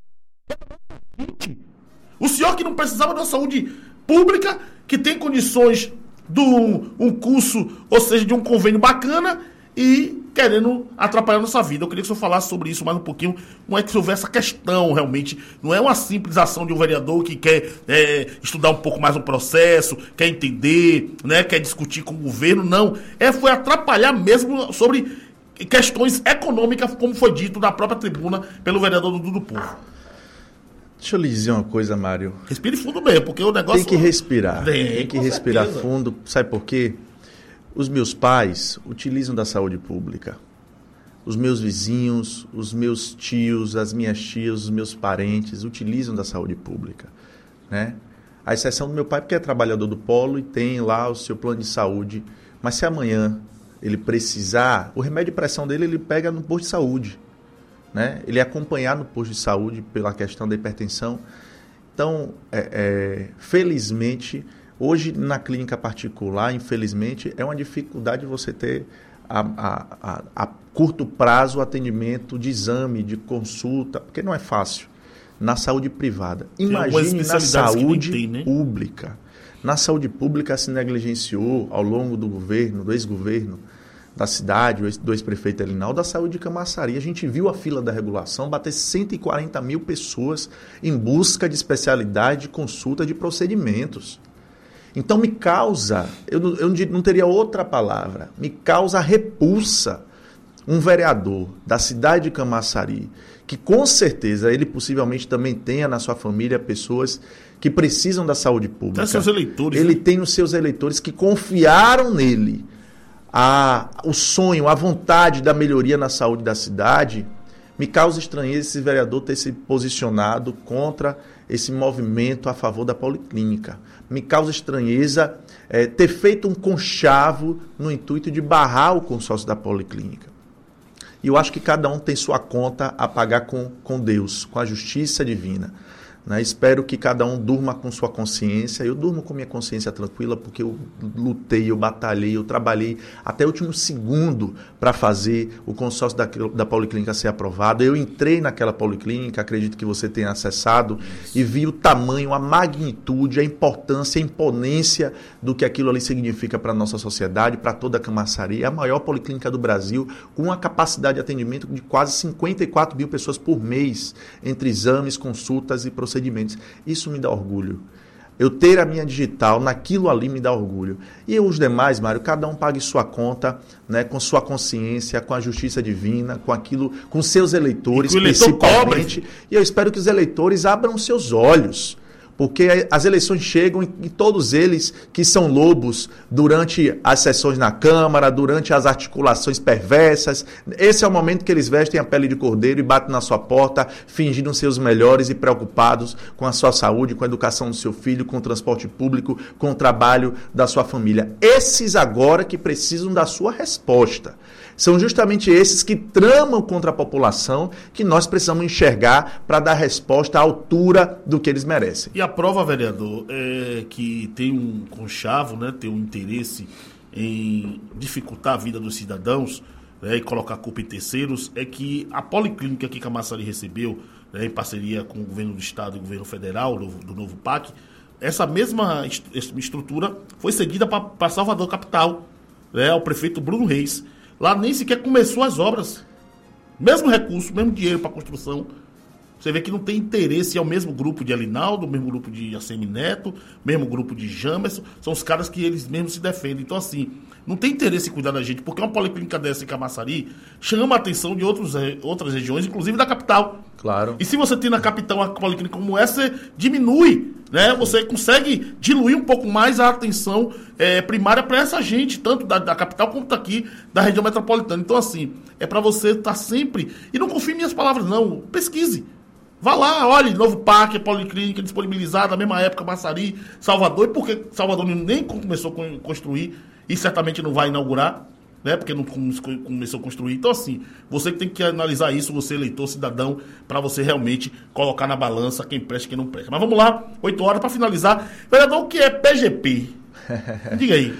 nosso. O senhor que não precisava de uma saúde pública, que tem condições de um curso, ou seja, de um convênio bacana e querendo atrapalhar a nossa vida. Eu queria que o senhor falasse sobre isso mais um pouquinho. Não é que houver essa questão, realmente. Não é uma simples ação de um vereador que quer é, estudar um pouco mais o processo, quer entender, né, quer discutir com o governo. Não. É, foi atrapalhar mesmo sobre questões econômicas, como foi dito na própria tribuna pelo vereador Dudu do Povo. Deixa eu lhe dizer uma coisa, Mário. Respire fundo mesmo, porque o negócio... Tem que respirar. Tem, tem que respirar certeza. fundo. Sabe por quê? Os meus pais utilizam da saúde pública. Os meus vizinhos, os meus tios, as minhas tias, os meus parentes utilizam da saúde pública, né? A exceção do meu pai, porque é trabalhador do polo e tem lá o seu plano de saúde. Mas se amanhã ele precisar, o remédio de pressão dele ele pega no posto de saúde. Né? Ele é acompanhado no posto de saúde pela questão da hipertensão. Então, é, é, felizmente, hoje na clínica particular, infelizmente, é uma dificuldade você ter a, a, a, a curto prazo o atendimento de exame, de consulta, porque não é fácil. Na saúde privada. Imagine na saúde tem, né? pública. Na saúde pública se negligenciou ao longo do governo, do ex-governo, da cidade, do ex-prefeito Elinaldo, da saúde de Camaçari. A gente viu a fila da regulação bater cento e quarenta mil pessoas em busca de especialidade, de consulta, de procedimentos. Então me causa, eu não, eu não teria outra palavra, me causa repulsa um vereador da cidade de Camaçari, que com certeza ele possivelmente também tenha na sua família pessoas que precisam da saúde pública. Tem seus eleitores. Ele né? tem os seus eleitores que confiaram nele. A, o sonho, a vontade da melhoria na saúde da cidade, me causa estranheza esse vereador ter se posicionado contra esse movimento a favor da policlínica. Me causa estranheza é, ter feito um conchavo no intuito de barrar o consórcio da policlínica. E eu acho que cada um tem sua conta a pagar com, com Deus, com a justiça divina. Né? Espero que cada um durma com sua consciência. Eu durmo com minha consciência tranquila porque eu lutei, eu batalhei, eu trabalhei até o último segundo para fazer o consórcio da, da policlínica ser aprovado. Eu entrei naquela policlínica, acredito que você tenha acessado, e vi o tamanho, a magnitude, a importância, a imponência do que aquilo ali significa para a nossa sociedade, para toda a Camaçari. É a maior policlínica do Brasil, com uma capacidade de atendimento de quase cinquenta e quatro mil pessoas por mês, entre exames, consultas e procedimentos. procedimentos. Isso me dá orgulho. Eu ter a minha digital naquilo ali me dá orgulho. E os demais, Mário, cada um pague sua conta, né, com sua consciência, com a justiça divina, com aquilo, com seus eleitores, e principalmente. E eu espero que os eleitores abram seus olhos. porque as eleições chegam e todos eles que são lobos durante as sessões na Câmara, durante as articulações perversas, esse é o momento que eles vestem a pele de cordeiro e batem na sua porta, fingindo ser os melhores e preocupados com a sua saúde, com a educação do seu filho, com o transporte público, com o trabalho da sua família. Esses agora que precisam da sua resposta. São justamente esses que tramam contra a população que nós precisamos enxergar para dar resposta à altura do que eles merecem. E a prova, vereador, é que tem um conchavo, né, tem um interesse em dificultar a vida dos cidadãos, né, e colocar a culpa em terceiros, é que a policlínica que Camaçari recebeu, né, em parceria com o governo do estado e o governo federal, do, do novo P A C, essa mesma estrutura foi cedida para Salvador capital, né, ao prefeito Bruno Reis. Lá nem sequer começou as obras. Mesmo recurso, mesmo dinheiro para construção. Você vê que não tem interesse, é o mesmo grupo de Alinaldo, o mesmo grupo de Assemi Neto, mesmo grupo de Jamerson, são os caras que eles mesmos se defendem. Então, assim, não tem interesse em cuidar da gente, porque uma policlínica dessa em Camaçari chama a atenção de outros, outras regiões, inclusive da capital. Claro. E se você tem na capital uma policlínica como essa, você diminui, né? Você consegue diluir um pouco mais a atenção é, primária para essa gente, tanto da, da capital quanto aqui da região metropolitana. Então, assim, é para você estar sempre... E não confie em minhas palavras, não. Pesquise. Vá lá, olhe, Novo Parque, Policlínica disponibilizada na mesma época, Camaçari, Salvador. E por que Salvador nem começou a construir e certamente não vai inaugurar? Né, porque não começou a construir. Então, assim, você que tem que analisar isso, você, eleitor, cidadão, para você realmente colocar na balança quem presta e quem não presta. Mas vamos lá, oito horas para finalizar. Vereador, o que é P G P? Diga aí.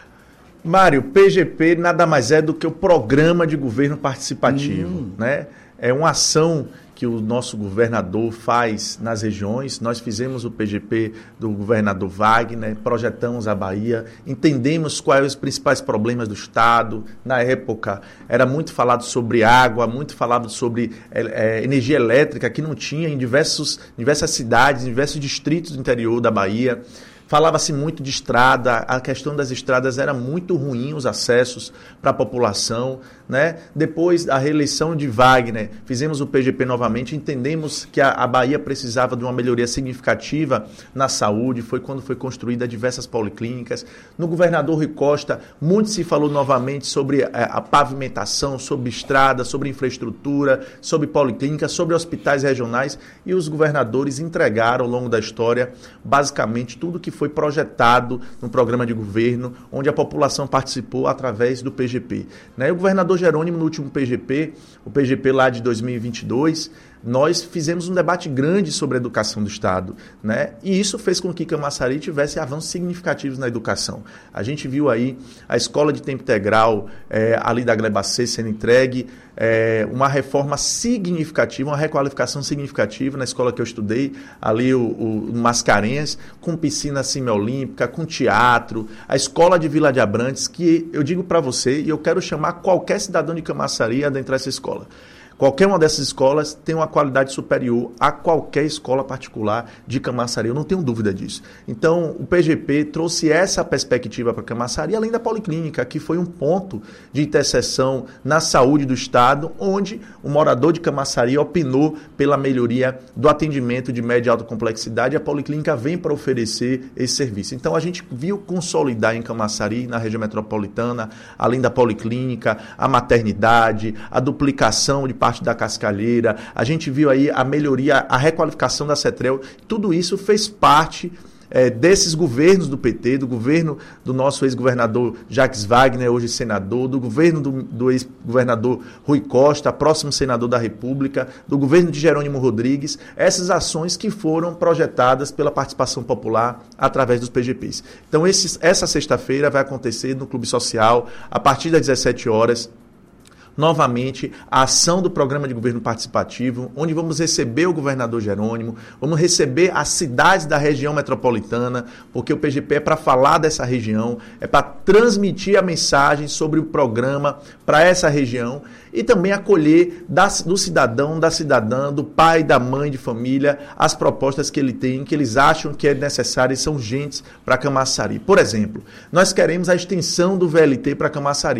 Mário, P G P nada mais é do que o Programa de Governo Participativo. Hum. Né? É uma ação que o nosso governador faz nas regiões. Nós fizemos o P G P do governador Wagner, projetamos a Bahia, entendemos quais os principais problemas do Estado. Na época, era muito falado sobre água, muito falado sobre é, energia elétrica, que não tinha em diversos, diversas cidades, em diversos distritos do interior da Bahia. Falava-se muito de estrada, a questão das estradas era muito ruim, os acessos para a população. Né? Depois da reeleição de Wagner, fizemos o P G P novamente, entendemos que a, a Bahia precisava de uma melhoria significativa na saúde, foi quando foi construída diversas policlínicas. No governador Rui Costa, muito se falou novamente sobre a, a pavimentação, sobre estrada, sobre infraestrutura, sobre policlínicas, sobre hospitais regionais, e os governadores entregaram ao longo da história, basicamente, tudo que foi projetado no programa de governo, onde a população participou através do P G P. Né? O governador Jerônimo, no último P G P, o P G P lá de dois mil e vinte e dois, nós fizemos um debate grande sobre a educação do Estado, né? E isso fez com que Camaçari tivesse avanços significativos na educação. A gente viu aí a escola de tempo integral é, ali da Glebacê sendo entregue, é, uma reforma significativa, uma requalificação significativa na escola que eu estudei, ali o, o Mascarenhas, com piscina semiolímpica, com teatro, a escola de Vila de Abrantes, que eu digo para você, e eu quero chamar qualquer cidadão de Camaçari a adentrar essa escola. Qualquer uma dessas escolas tem uma qualidade superior a qualquer escola particular de Camaçari, eu não tenho dúvida disso. Então, o P G P trouxe essa perspectiva para Camaçari, além da policlínica, que foi um ponto de interseção na saúde do Estado, onde o morador de Camaçari opinou pela melhoria do atendimento de média e alta complexidade, e a policlínica vem para oferecer esse serviço. Então, a gente viu consolidar em Camaçari, na região metropolitana, além da policlínica, a maternidade, a duplicação de parte da Cascalheira, a gente viu aí a melhoria, a requalificação da CETREL, tudo isso fez parte é, desses governos do P T, do governo do nosso ex-governador Jacques Wagner, hoje senador, do governo do, do ex-governador Rui Costa, próximo senador da República, do governo de Jerônimo Rodrigues, essas ações que foram projetadas pela participação popular através dos P G Ps. Então, esses, essa sexta-feira vai acontecer no Clube Social, a partir das dezessete horas, novamente, a ação do Programa de Governo Participativo, onde vamos receber o governador Jerônimo, vamos receber as cidades da região metropolitana, porque o P G P é para falar dessa região, é para transmitir a mensagem sobre o programa para essa região e também acolher da, do cidadão, da cidadã, do pai, da mãe de família, as propostas que ele tem, que eles acham que é necessárias e são urgentes para Camaçari. Por exemplo, nós queremos a extensão do V L T para Camaçari.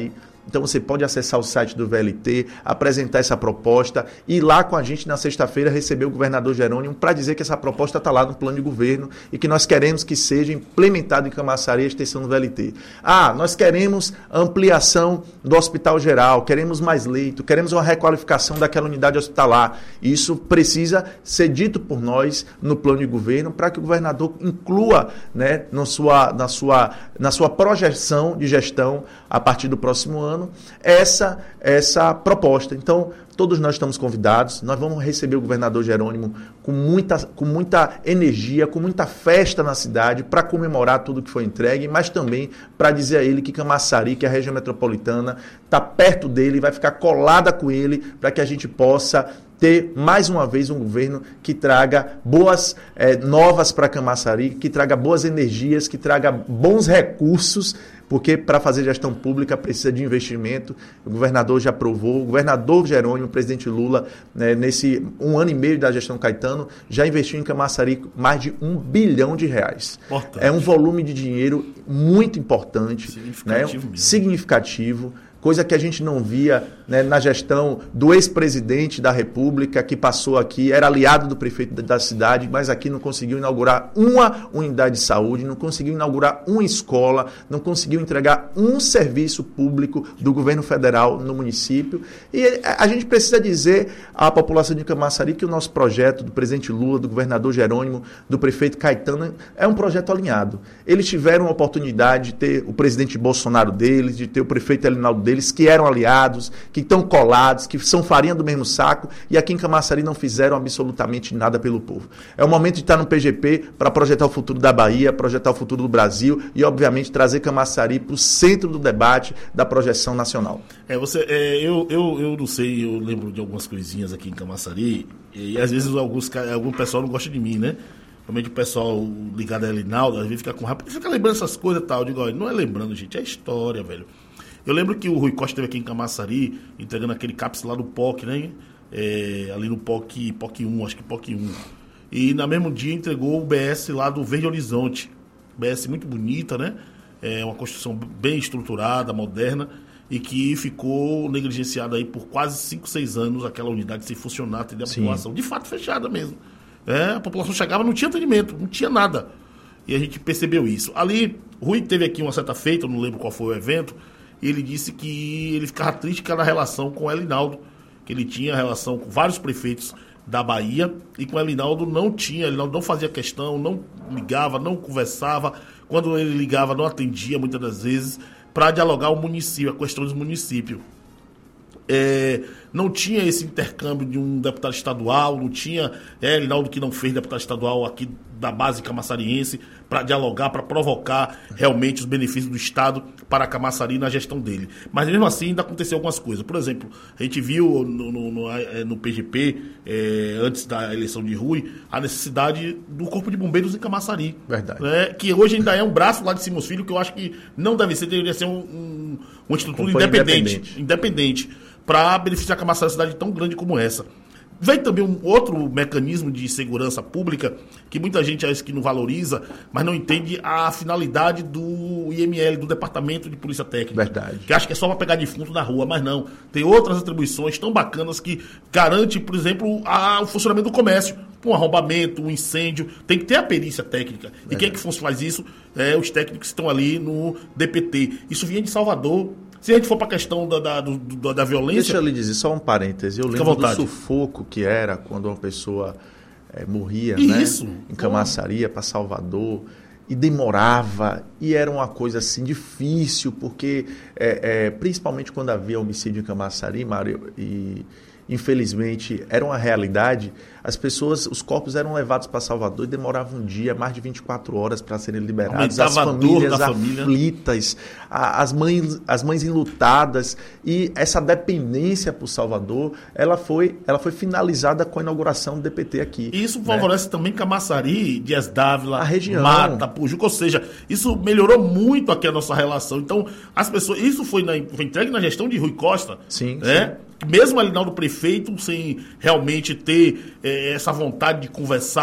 Então você pode acessar o site do V L T, apresentar essa proposta e ir lá com a gente na sexta-feira receber o governador Jerônimo para dizer que essa proposta está lá no plano de governo e que nós queremos que seja implementado em Camaçari a extensão do V L T. Ah, nós queremos ampliação do Hospital Geral, queremos mais leito, queremos uma requalificação daquela unidade hospitalar. Isso precisa ser dito por nós no plano de governo para que o governador inclua, né, na sua, na sua, na sua projeção de gestão a partir do próximo ano essa, essa proposta. Então, todos nós estamos convidados, nós vamos receber o governador Jerônimo com muita, com muita energia, com muita festa na cidade para comemorar tudo que foi entregue, mas também para dizer a ele que Camaçari, que é a região metropolitana, está perto dele, vai ficar colada com ele para que a gente possa ter mais uma vez um governo que traga boas eh, novas para Camaçari, que traga boas energias, que traga bons recursos, porque para fazer gestão pública precisa de investimento. O governador já aprovou, o governador Jerônimo, o presidente Lula, né, nesse um ano e meio da gestão Caetano, já investiu em Camaçari mais de um bilhão de reais. Importante. É um volume de dinheiro muito importante, significativo, né, significativo, coisa que a gente não via, né, na gestão do ex-presidente da República, que passou aqui, era aliado do prefeito da cidade, mas aqui não conseguiu inaugurar uma unidade de saúde, não conseguiu inaugurar uma escola, não conseguiu entregar um serviço público do governo federal no município. E a gente precisa dizer à população de Camaçari que o nosso projeto do presidente Lula, do governador Jerônimo, do prefeito Caetano, é um projeto alinhado. Eles tiveram a oportunidade de ter o presidente Bolsonaro deles, de ter o prefeito Elinaldo deles, que eram aliados, que estão colados, que são farinha do mesmo saco, e aqui em Camaçari não fizeram absolutamente nada pelo povo. É o momento de estar no P G P para projetar o futuro da Bahia, projetar o futuro do Brasil e, obviamente, trazer Camaçari para o centro do debate da projeção nacional. É, você, é, eu, eu, eu não sei, eu lembro de algumas coisinhas aqui em Camaçari, e às vezes alguns, algum pessoal não gosta de mim, né? Realmente o pessoal ligado a Elinaldo, às vezes fica com raiva, fica lembrando essas coisas e tal. Eu digo, olha, não é lembrando, gente, é história, velho. Eu lembro que o Rui Costa esteve aqui em Camaçari, entregando aquele CAPS lá do P O C, né? É, ali no P O C, P O C um, acho que P O C um. E no mesmo dia entregou o B S lá do Verde Horizonte. B S muito bonita, né? É uma construção bem estruturada, moderna, e que ficou negligenciada aí por quase cinco, seis anos, aquela unidade sem funcionar, atender a população. De fato, fechada mesmo. É, a população chegava, não tinha atendimento, não tinha nada. E a gente percebeu isso. Ali, o Rui teve aqui uma certa feita, eu não lembro qual foi o evento, e ele disse que ele ficava triste com a relação com o Elinaldo, que ele tinha relação com vários prefeitos da Bahia, e com o Elinaldo não tinha, Elinaldo não fazia questão, não ligava, não conversava, quando ele ligava não atendia muitas das vezes, para dialogar o município, a questão do município. É, não tinha esse intercâmbio de um deputado estadual, não tinha é, Elinaldo que não fez deputado estadual aqui da base camaçariense para dialogar, para provocar realmente os benefícios do Estado para Camaçari na gestão dele. Mas mesmo assim ainda aconteceu algumas coisas. Por exemplo, a gente viu no, no, no, no P G P, é, antes da eleição de Rui, a necessidade do Corpo de Bombeiros em Camaçari. Verdade. Né, que hoje ainda é um braço lá de Simões Filho, que eu acho que não deve ser, deveria ser um, um, uma estrutura independente. Independente. independente para beneficiar Camaçari, uma cidade tão grande como essa. Vem também um outro mecanismo de segurança pública que muita gente acha que não valoriza, mas não entende a finalidade do I M L, do Departamento de Polícia Técnica. Verdade. Que acha que é só para pegar defunto na rua, mas não. Tem outras atribuições tão bacanas que garante, por exemplo, a, o funcionamento do comércio. Um arrombamento, um incêndio, tem que ter a perícia técnica. Verdade. E quem é que faz isso? É, os técnicos que estão ali no D P T. Isso vinha de Salvador. Se a gente for para a questão da, da, do, da violência... Deixa eu lhe dizer, só um parêntese. Eu lembro do sufoco que era quando uma pessoa é, morria, Isso. né? Em Camaçari, para Salvador, e demorava, e era uma coisa assim difícil, porque é, é, principalmente quando havia homicídio em Camaçari, Mário, e infelizmente era uma realidade, as pessoas, os corpos eram levados para Salvador e demoravam um dia, mais de vinte e quatro horas para serem liberados. Aumentava as famílias a dor da aflitas, família. a, as, mães, as mães enlutadas, e essa dependência por Salvador, ela foi, ela foi finalizada com a inauguração do D P T aqui. E isso favorece, né, também Camaçari, Dias Dávila, a região. Mata, Pujuca, ou seja, isso melhorou muito aqui a nossa relação. Então, as pessoas, isso foi, na, foi entregue na gestão de Rui Costa, sim, né? Sim. Mesmo ali do prefeito, sem realmente ter é, essa vontade de conversar,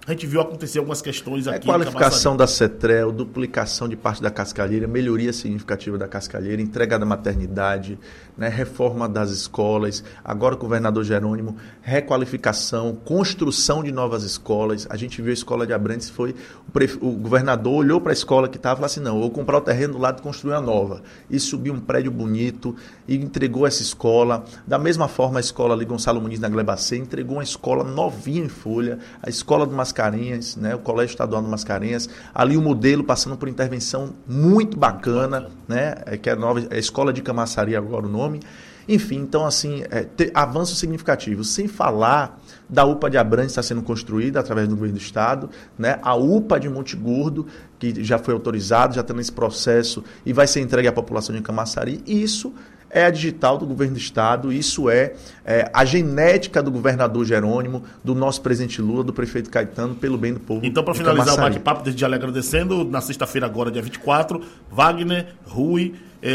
a gente viu acontecer algumas questões aqui. É qualificação da CETREL, duplicação de parte da Cascalheira, melhoria significativa da Cascalheira, entrega da maternidade, né, reforma das escolas, agora o governador Jerônimo, requalificação, construção de novas escolas. A gente viu a escola de Abrantes, foi o, prefe... o governador olhou para a escola que estava e falou assim, não, eu vou comprar o terreno do lado e construir a nova. E subiu um prédio bonito e entregou essa escola. Da mesma forma, a escola ali, Gonçalo Muniz na Glebacê, entregou uma escola novinha em folha, a escola do Mascarenhas, né, o Colégio Estadual do Mascarenhas, ali o modelo passando por intervenção muito bacana, né, que é a, nova, é a Escola de Camaçari agora o nome. Enfim, então assim, é, ter avanços significativos, sem falar da U P A de Abrantes está sendo construída através do governo do estado, né, a U P A de Monte Gordo, que já foi autorizado, já está nesse processo e vai ser entregue à população de Camaçari, e isso é a digital do governo do estado, isso é, é a genética do governador Jerônimo, do nosso presidente Lula, do prefeito Caetano, pelo bem do povo. Então, para finalizar o bate-papo, desde já lhe agradecendo, na sexta-feira agora, dia vinte e quatro, Wagner, Rui,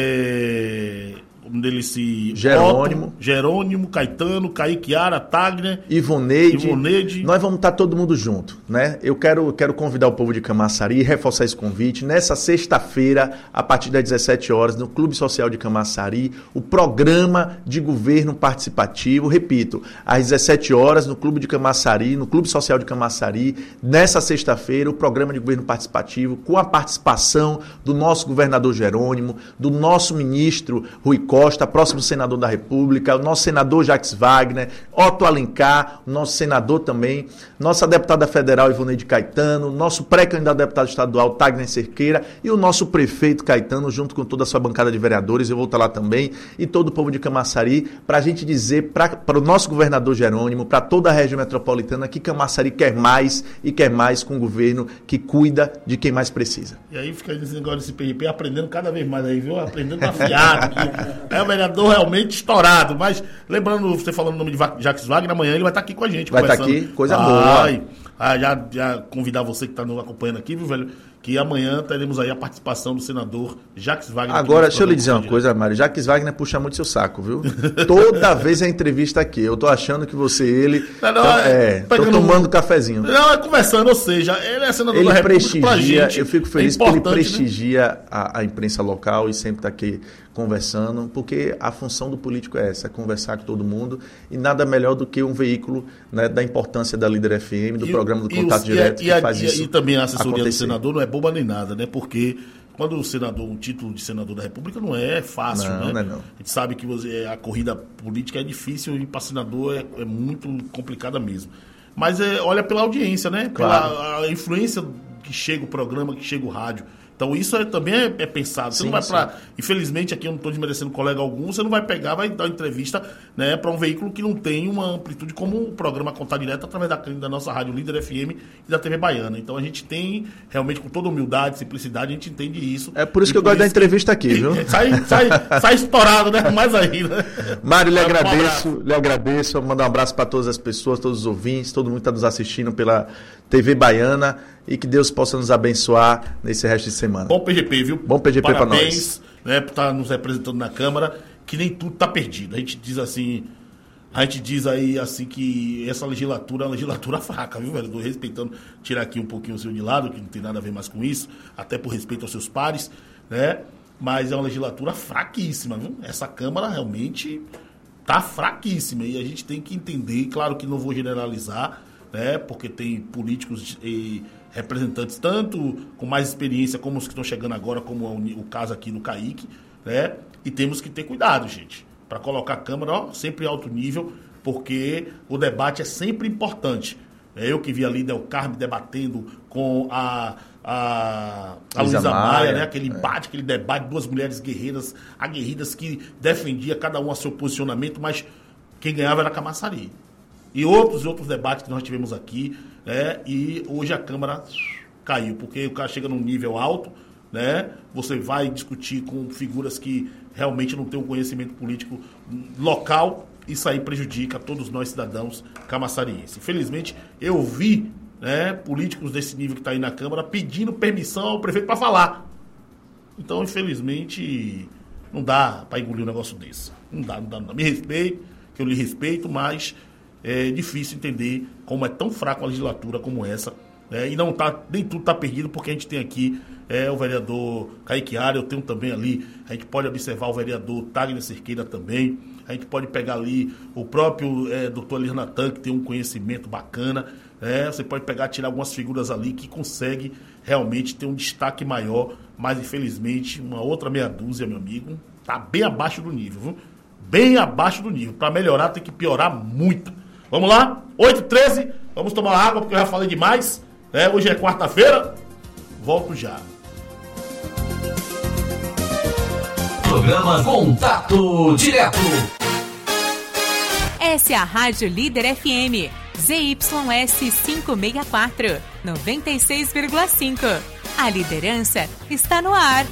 é... dele se Jerônimo, Otto, Jerônimo, Caetano, Kaique Ara, Tagner, Ivoneide, Ivoneide. Nós vamos estar todo mundo junto, né? Eu quero, quero convidar o povo de Camaçari e reforçar esse convite. Nessa sexta-feira, a partir das dezessete horas, no Clube Social de Camaçari, o programa de governo participativo, repito, às dezessete horas, no Clube de Camaçari, no Clube Social de Camaçari, nessa sexta-feira, o programa de governo participativo, com a participação do nosso governador Jerônimo, do nosso ministro Rui Costa, próximo senador da República, o nosso senador Jacques Wagner, Otto Alencar, o nosso senador também, nossa deputada federal Ivoneide Caetano, nosso pré-candidato a deputado estadual Tagner Cerqueira e o nosso prefeito Caetano, junto com toda a sua bancada de vereadores, eu vou estar lá também, e todo o povo de Camaçari, para a gente dizer para o nosso governador Jerônimo, para toda a região metropolitana, que Camaçari quer mais e quer mais com um governo que cuida de quem mais precisa. E aí fica esse negócio desse P R P aprendendo cada vez mais aí, viu? Aprendendo afiado aqui. É um vereador realmente estourado, mas lembrando, você falando o nome de Jacques Wagner, amanhã ele vai estar aqui com a gente. Vai estar aqui, coisa boa. Ai, ah, já, já convidar você que está nos acompanhando aqui, viu, velho? Que amanhã teremos aí a participação do senador Jacques Wagner. Agora, deixa eu lhe dizer uma coisa, Mário. Jacques Wagner puxa muito seu saco, viu? Toda vez é entrevista aqui. Eu tô achando que você e ele... Não, não, é, tô pegando... tomando cafezinho. Não, é conversando, ou seja, ele é senador ele da República prestigia, pra gente. Eu fico feliz é porque ele prestigia, né, a, a imprensa local e sempre está aqui conversando, porque a função do político é essa, é conversar com todo mundo, e nada melhor do que um veículo, né, da importância da Líder F M, do e, programa do Contato os, Direto, e, que e, faz e, isso E também a assessoria acontecer. do senador não é boba nem nada, né? Porque quando o senador, um título de senador da República não é fácil, não, né? Não é não. A gente sabe que você, a corrida política é difícil e para senador é, é muito complicada mesmo. Mas é, olha pela audiência, né? Pela Claro. a influência que chega o programa, que chega o rádio. Então isso é, também é, é pensado. Você Sim, não vai sim. para... Infelizmente, aqui eu não estou desmerecendo colega algum, você não vai pegar, vai dar entrevista, né, para um veículo que não tem uma amplitude como o programa Contar Direto através da, da nossa rádio Líder F M e da T V Baiana. Então a gente tem, realmente, com toda humildade, simplicidade, a gente entende isso. É por isso que eu gosto da entrevista aqui, viu? Sai, sai, sai estourado, né? Mais ainda. Mário, lhe Um agradeço, abraço. lhe agradeço. Vou mandar um abraço para todas as pessoas, todos os ouvintes, todo mundo que está nos assistindo pela T V Baiana, e que Deus possa nos abençoar nesse resto de semana. Bom P G P, viu? Bom P G P para nós. Parabéns, né, por estar nos representando na Câmara, que nem tudo está perdido. A gente diz assim, a gente diz aí assim que essa legislatura é uma legislatura fraca, viu, velho? Tô respeitando, tirar aqui um pouquinho o seu de lado, que não tem nada a ver mais com isso, até por respeito aos seus pares, né? Mas é uma legislatura fraquíssima, viu? Essa Câmara realmente tá fraquíssima e a gente tem que entender, claro que não vou generalizar, né? Porque tem políticos e representantes tanto com mais experiência como os que estão chegando agora, como o caso aqui no Kaique, né? E temos que ter cuidado, gente, para colocar a Câmara, ó, sempre em alto nível, porque o debate é sempre importante. É eu que vi ali Del Carme debatendo com a, a, a Luísa Maia, Maia, né? Aquele embate, é. aquele debate, duas mulheres guerreiras, aguerridas que defendia cada um a seu posicionamento, mas quem ganhava era a Camaçari. E outros e outros debates que nós tivemos aqui, né? E hoje a Câmara caiu, porque o cara chega num nível alto, né? Você vai discutir com figuras que realmente não têm um conhecimento político local, isso aí prejudica todos nós cidadãos camaçarienses. Infelizmente, eu vi, né, políticos desse nível que está aí na Câmara pedindo permissão ao prefeito para falar. Então, infelizmente, não dá para engolir um negócio desse. Não dá, não dá, não dá. Me respeito, que eu lhe respeito, mas é difícil entender como é tão fraca uma legislatura como essa. É, e não tá, nem tudo está perdido, porque a gente tem aqui é, o vereador Kaique Ara, eu tenho também ali, a gente pode observar o vereador Tagner Cerqueira também, a gente pode pegar ali o próprio é, doutor Elir Natan, que tem um conhecimento bacana, é, você pode pegar, tirar algumas figuras ali que consegue realmente ter um destaque maior, mas infelizmente uma outra meia dúzia, meu amigo, tá bem abaixo do nível, viu? Bem abaixo do nível. Para melhorar tem que piorar muito. Vamos lá, oito e treze, vamos tomar água porque eu já falei demais. É, hoje é quarta-feira, volto já. Programa Contato Direto. Essa é a Rádio Líder F M, Z Y S quinhentos e sessenta e quatro, noventa e seis vírgula cinco. A liderança está no ar.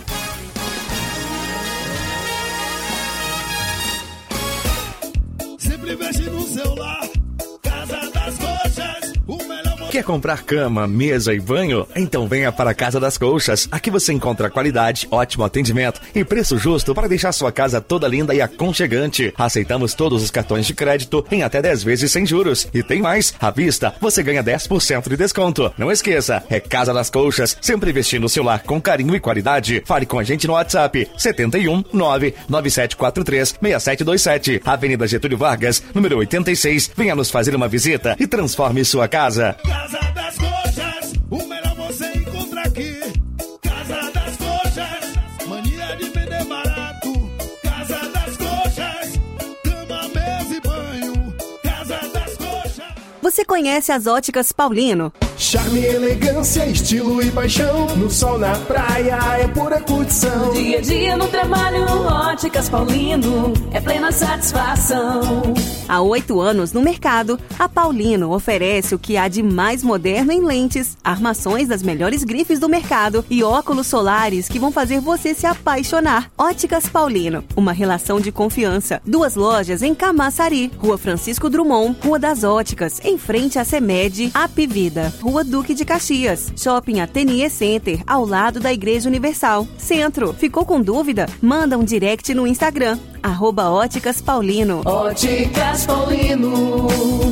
Sempre mexe no celular, Casa das Coxas, o melhor. Quer comprar cama, mesa e banho? Então venha para a Casa das Colchas. Aqui você encontra qualidade, ótimo atendimento e preço justo para deixar sua casa toda linda e aconchegante. Aceitamos todos os cartões de crédito em até dez vezes sem juros. E tem mais, à vista você ganha dez por cento de desconto. Não esqueça, é Casa das Colchas, sempre vestindo o seu lar com carinho e qualidade. Fale com a gente no WhatsApp sete um nove nove sete quatro três seis sete dois sete, Avenida Getúlio Vargas, número oitenta e seis. Venha nos fazer uma visita e transforme sua casa. Casa das Coxas, o melhor você encontra aqui. Casa das Coxas, mania de vender barato. Casa das Coxas, cama, mesa e banho. Casa das Coxas. Você conhece as Óticas Paulino? Charme, elegância, estilo e paixão. No sol, na praia, é pura curtição. No dia a dia, no trabalho, Óticas Paulino é plena satisfação. Há oito anos no mercado, a Paulino oferece o que há de mais moderno em lentes, armações das melhores grifes do mercado e óculos solares que vão fazer você se apaixonar. Óticas Paulino, uma relação de confiança. Duas lojas em Camaçari, Rua Francisco Drummond, Rua das Óticas, em frente à Semed, Apivida, Rua Duque de Caxias, Shopping Ateliê Center, ao lado da Igreja Universal. Centro, ficou com dúvida? Manda um direct no Instagram, arroba Óticas Paulino. Óticas Paulino.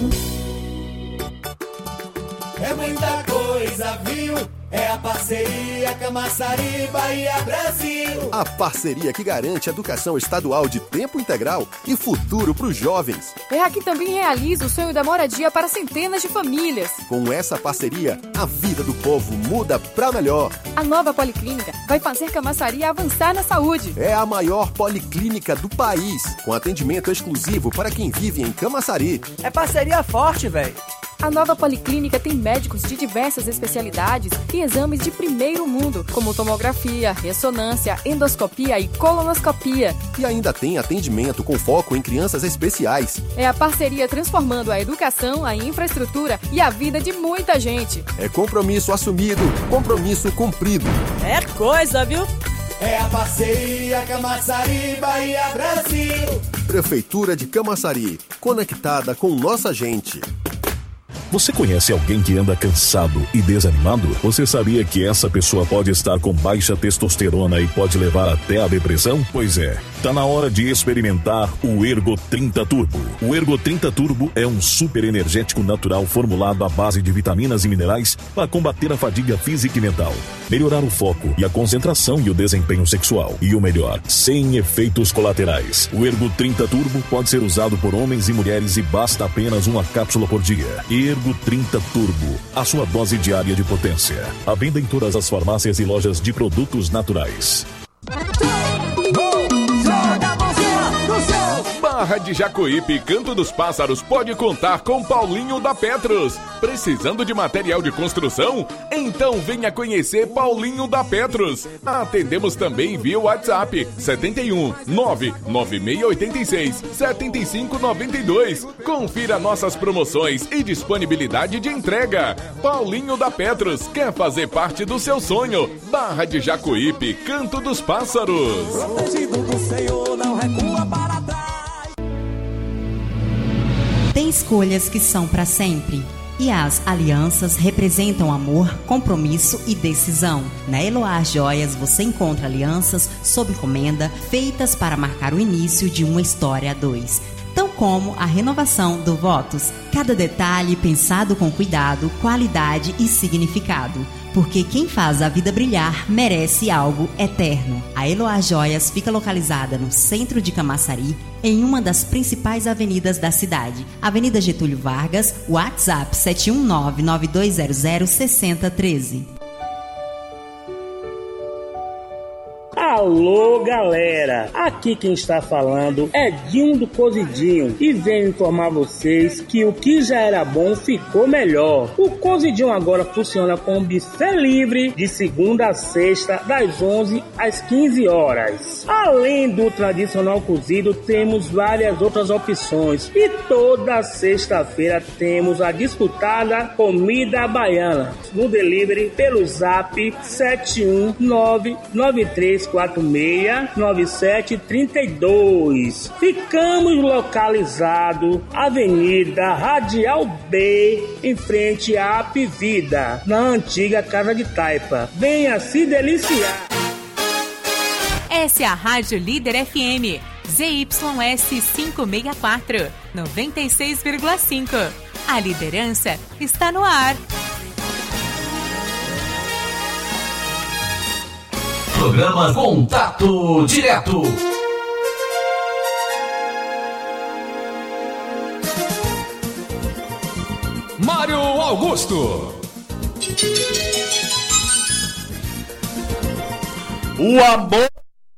É muita coisa, viu? É a parceria Camaçari, Bahia, Brasil. A parceria que garante educação estadual de tempo integral e futuro para os jovens. É a que também realiza o sonho da moradia para centenas de famílias. Com essa parceria, a vida do povo muda para melhor. A nova policlínica vai fazer Camaçari avançar na saúde. É a maior policlínica do país, com atendimento exclusivo para quem vive em Camaçari. É parceria forte, velho. A nova policlínica tem médicos de diversas especialidades e exames de primeiro mundo, como tomografia, ressonância, endoscopia e colonoscopia. E ainda tem atendimento com foco em crianças especiais. É a parceria transformando a educação, a infraestrutura e a vida de muita gente. É compromisso assumido, compromisso cumprido. É coisa, viu? É a parceria Camaçari, Bahia, Brasil. Prefeitura de Camaçari, conectada com nossa gente. Você conhece alguém que anda cansado e desanimado? Você sabia que essa pessoa pode estar com baixa testosterona e pode levar até a depressão? Pois é, tá na hora de experimentar o Ergo trinta Turbo. O Ergo trinta Turbo é um super energético natural formulado à base de vitaminas e minerais para combater a fadiga física e mental, melhorar o foco e a concentração e o desempenho sexual. E o melhor, sem efeitos colaterais. O Ergo trinta Turbo pode ser usado por homens e mulheres e basta apenas uma cápsula por dia. Ergo trinta Turbo, a sua dose diária de potência. À venda em todas as farmácias e lojas de produtos naturais. Barra de Jacuípe, Canto dos Pássaros pode contar com Paulinho da Petros. Precisando de material de construção? Então venha conhecer Paulinho da Petros. Atendemos também via WhatsApp sete um nove nove seis oito seis sete cinco nove dois. Confira nossas promoções e disponibilidade de entrega. Paulinho da Petros quer fazer parte do seu sonho. Barra de Jacuípe, Canto dos Pássaros. Protegido do Senhor, não recua para trás. Tem escolhas que são para sempre. E as alianças representam amor, compromisso e decisão. Na Eloá Joias você encontra alianças sob encomenda feitas para marcar o início de uma história a dois. Tão como a renovação do votos. Cada detalhe pensado com cuidado, qualidade e significado. Porque quem faz a vida brilhar merece algo eterno. A Eloá Joias fica localizada no centro de Camaçari, em uma das principais avenidas da cidade. Avenida Getúlio Vargas, WhatsApp sete um nove, nove dois zero zero, seis zero um três. Alô, galera! Aqui quem está falando é Dinho do Cozidinho e venho informar vocês que o que já era bom ficou melhor. O Cozidinho agora funciona com buffet livre de segunda a sexta, das onze às quinze horas. Além do tradicional cozido, temos várias outras opções e toda sexta-feira temos a disputada comida baiana no delivery pelo zap sete um nove, nove três quatro seis, nove sete três dois. Ficamos localizados Avenida Radial B, em frente à Apivida, na antiga Casa de Taipa. Venha se deliciar. Essa é a Rádio Líder F M, Z Y S quinhentos e sessenta e quatro, noventa e seis vírgula cinco. A liderança está no ar. Programa Contato Direto. Mário Augusto. O amor.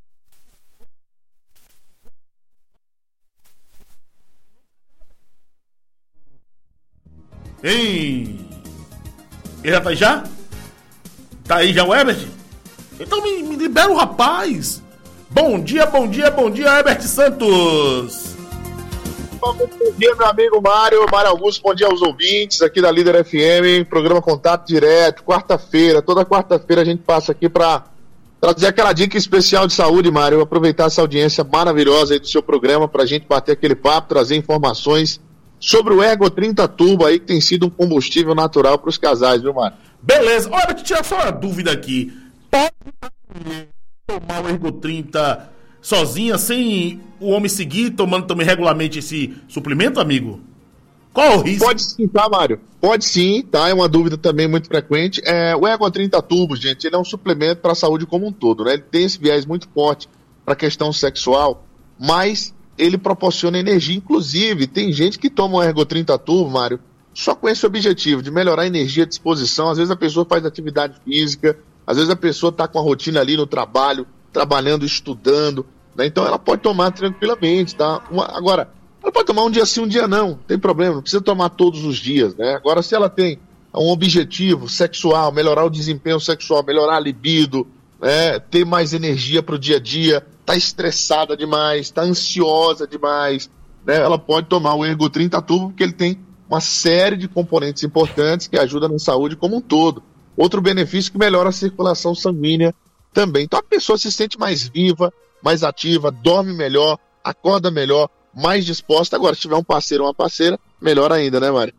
Ei! Ele já tá aí já? Tá aí já o Herbert? Então me, me libera o rapaz. Bom dia, bom dia, bom dia, Herbert Santos. Bom dia, meu amigo Mário, Mário Augusto, bom dia aos ouvintes aqui da Líder F M, programa Contato Direto, quarta-feira, toda quarta-feira a gente passa aqui para trazer aquela dica especial de saúde, Mário, aproveitar essa audiência maravilhosa aí do seu programa para a gente bater aquele papo, trazer informações sobre o Ergo trinta Turbo aí, que tem sido um combustível natural para os casais, viu, Mário? Beleza, olha, te tirar só uma dúvida aqui. Pode tomar o Ergo trinta sozinha, sem o homem seguir tomando também regularmente esse suplemento, amigo? Qual o risco? Pode sim, tá, Mário? Pode sim, tá? É uma dúvida também muito frequente. É, o Ergo trinta Turbo, gente, ele é um suplemento para a saúde como um todo, né? Ele tem esse viés muito forte para a questão sexual, mas ele proporciona energia. Inclusive, tem gente que toma o Ergo trinta Turbo, Mário, só com esse objetivo de melhorar a energia, a disposição. Às vezes a pessoa faz atividade física, às vezes a pessoa está com a rotina ali no trabalho, trabalhando, estudando, né? Então ela pode tomar tranquilamente, tá? Uma, agora, ela pode tomar um dia sim, um dia não, não tem problema, não precisa tomar todos os dias, né? Agora, se ela tem um objetivo sexual, melhorar o desempenho sexual, melhorar a libido, né? Ter mais energia para o dia a dia, tá estressada demais, tá ansiosa demais, né? Ela pode tomar o Ergo trinta Turbo, porque ele tem uma série de componentes importantes que ajudam na saúde como um todo. Outro benefício que melhora a circulação sanguínea também. Então a pessoa se sente mais viva, mais ativa, dorme melhor, acorda melhor, mais disposta. Agora, se tiver um parceiro ou uma parceira, melhor ainda, né, Mário?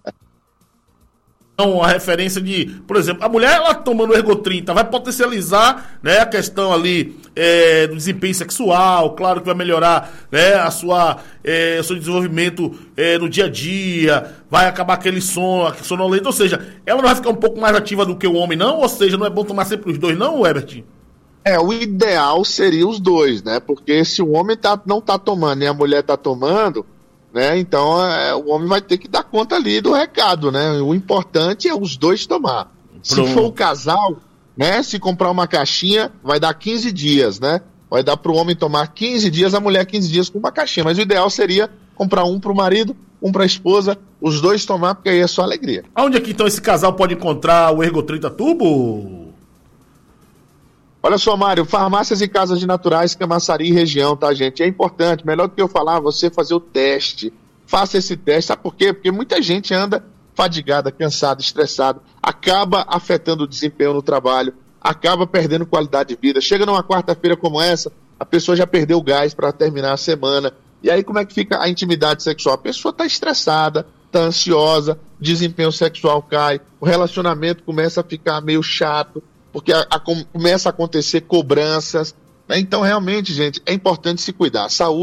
Então, a referência de, por exemplo, a mulher, ela tomando o Ergo trinta vai potencializar, né, a questão ali é, do desempenho sexual, claro que vai melhorar, né, a sua, é, o seu desenvolvimento é, no dia a dia, vai acabar aquele sono, aquele sonolento, ou seja, ela não vai ficar um pouco mais ativa do que o homem, não? Ou seja, não é bom tomar sempre os dois, não, Herbert? É, o ideal seria os dois, né, porque se o homem tá, não tá tomando e a mulher tá tomando, né, então é, o homem vai ter que dar conta ali do recado, né? O importante é os dois tomar. Pronto. Se for o casal, né, se comprar uma caixinha, vai dar quinze dias, né? Vai dar pro homem tomar quinze dias, a mulher quinze dias com uma caixinha. Mas o ideal seria comprar um pro marido, um pra esposa, os dois tomar, porque aí é só alegria. Aonde é que então esse casal pode encontrar o Ergo trinta Turbo? Olha só, Mário, farmácias e casas de naturais, Camaçari e região, tá, gente? É importante, melhor do que eu falar, você fazer o teste. Faça esse teste, sabe por quê? Porque muita gente anda fadigada, cansada, estressada, acaba afetando o desempenho no trabalho, acaba perdendo qualidade de vida. Chega numa quarta-feira como essa, a pessoa já perdeu o gás para terminar a semana. E aí como é que fica a intimidade sexual? A pessoa está estressada, está ansiosa, desempenho sexual cai, o relacionamento começa a ficar meio chato, porque a, a, começa a acontecer cobranças, né? Então realmente, gente, é importante se cuidar. Saúde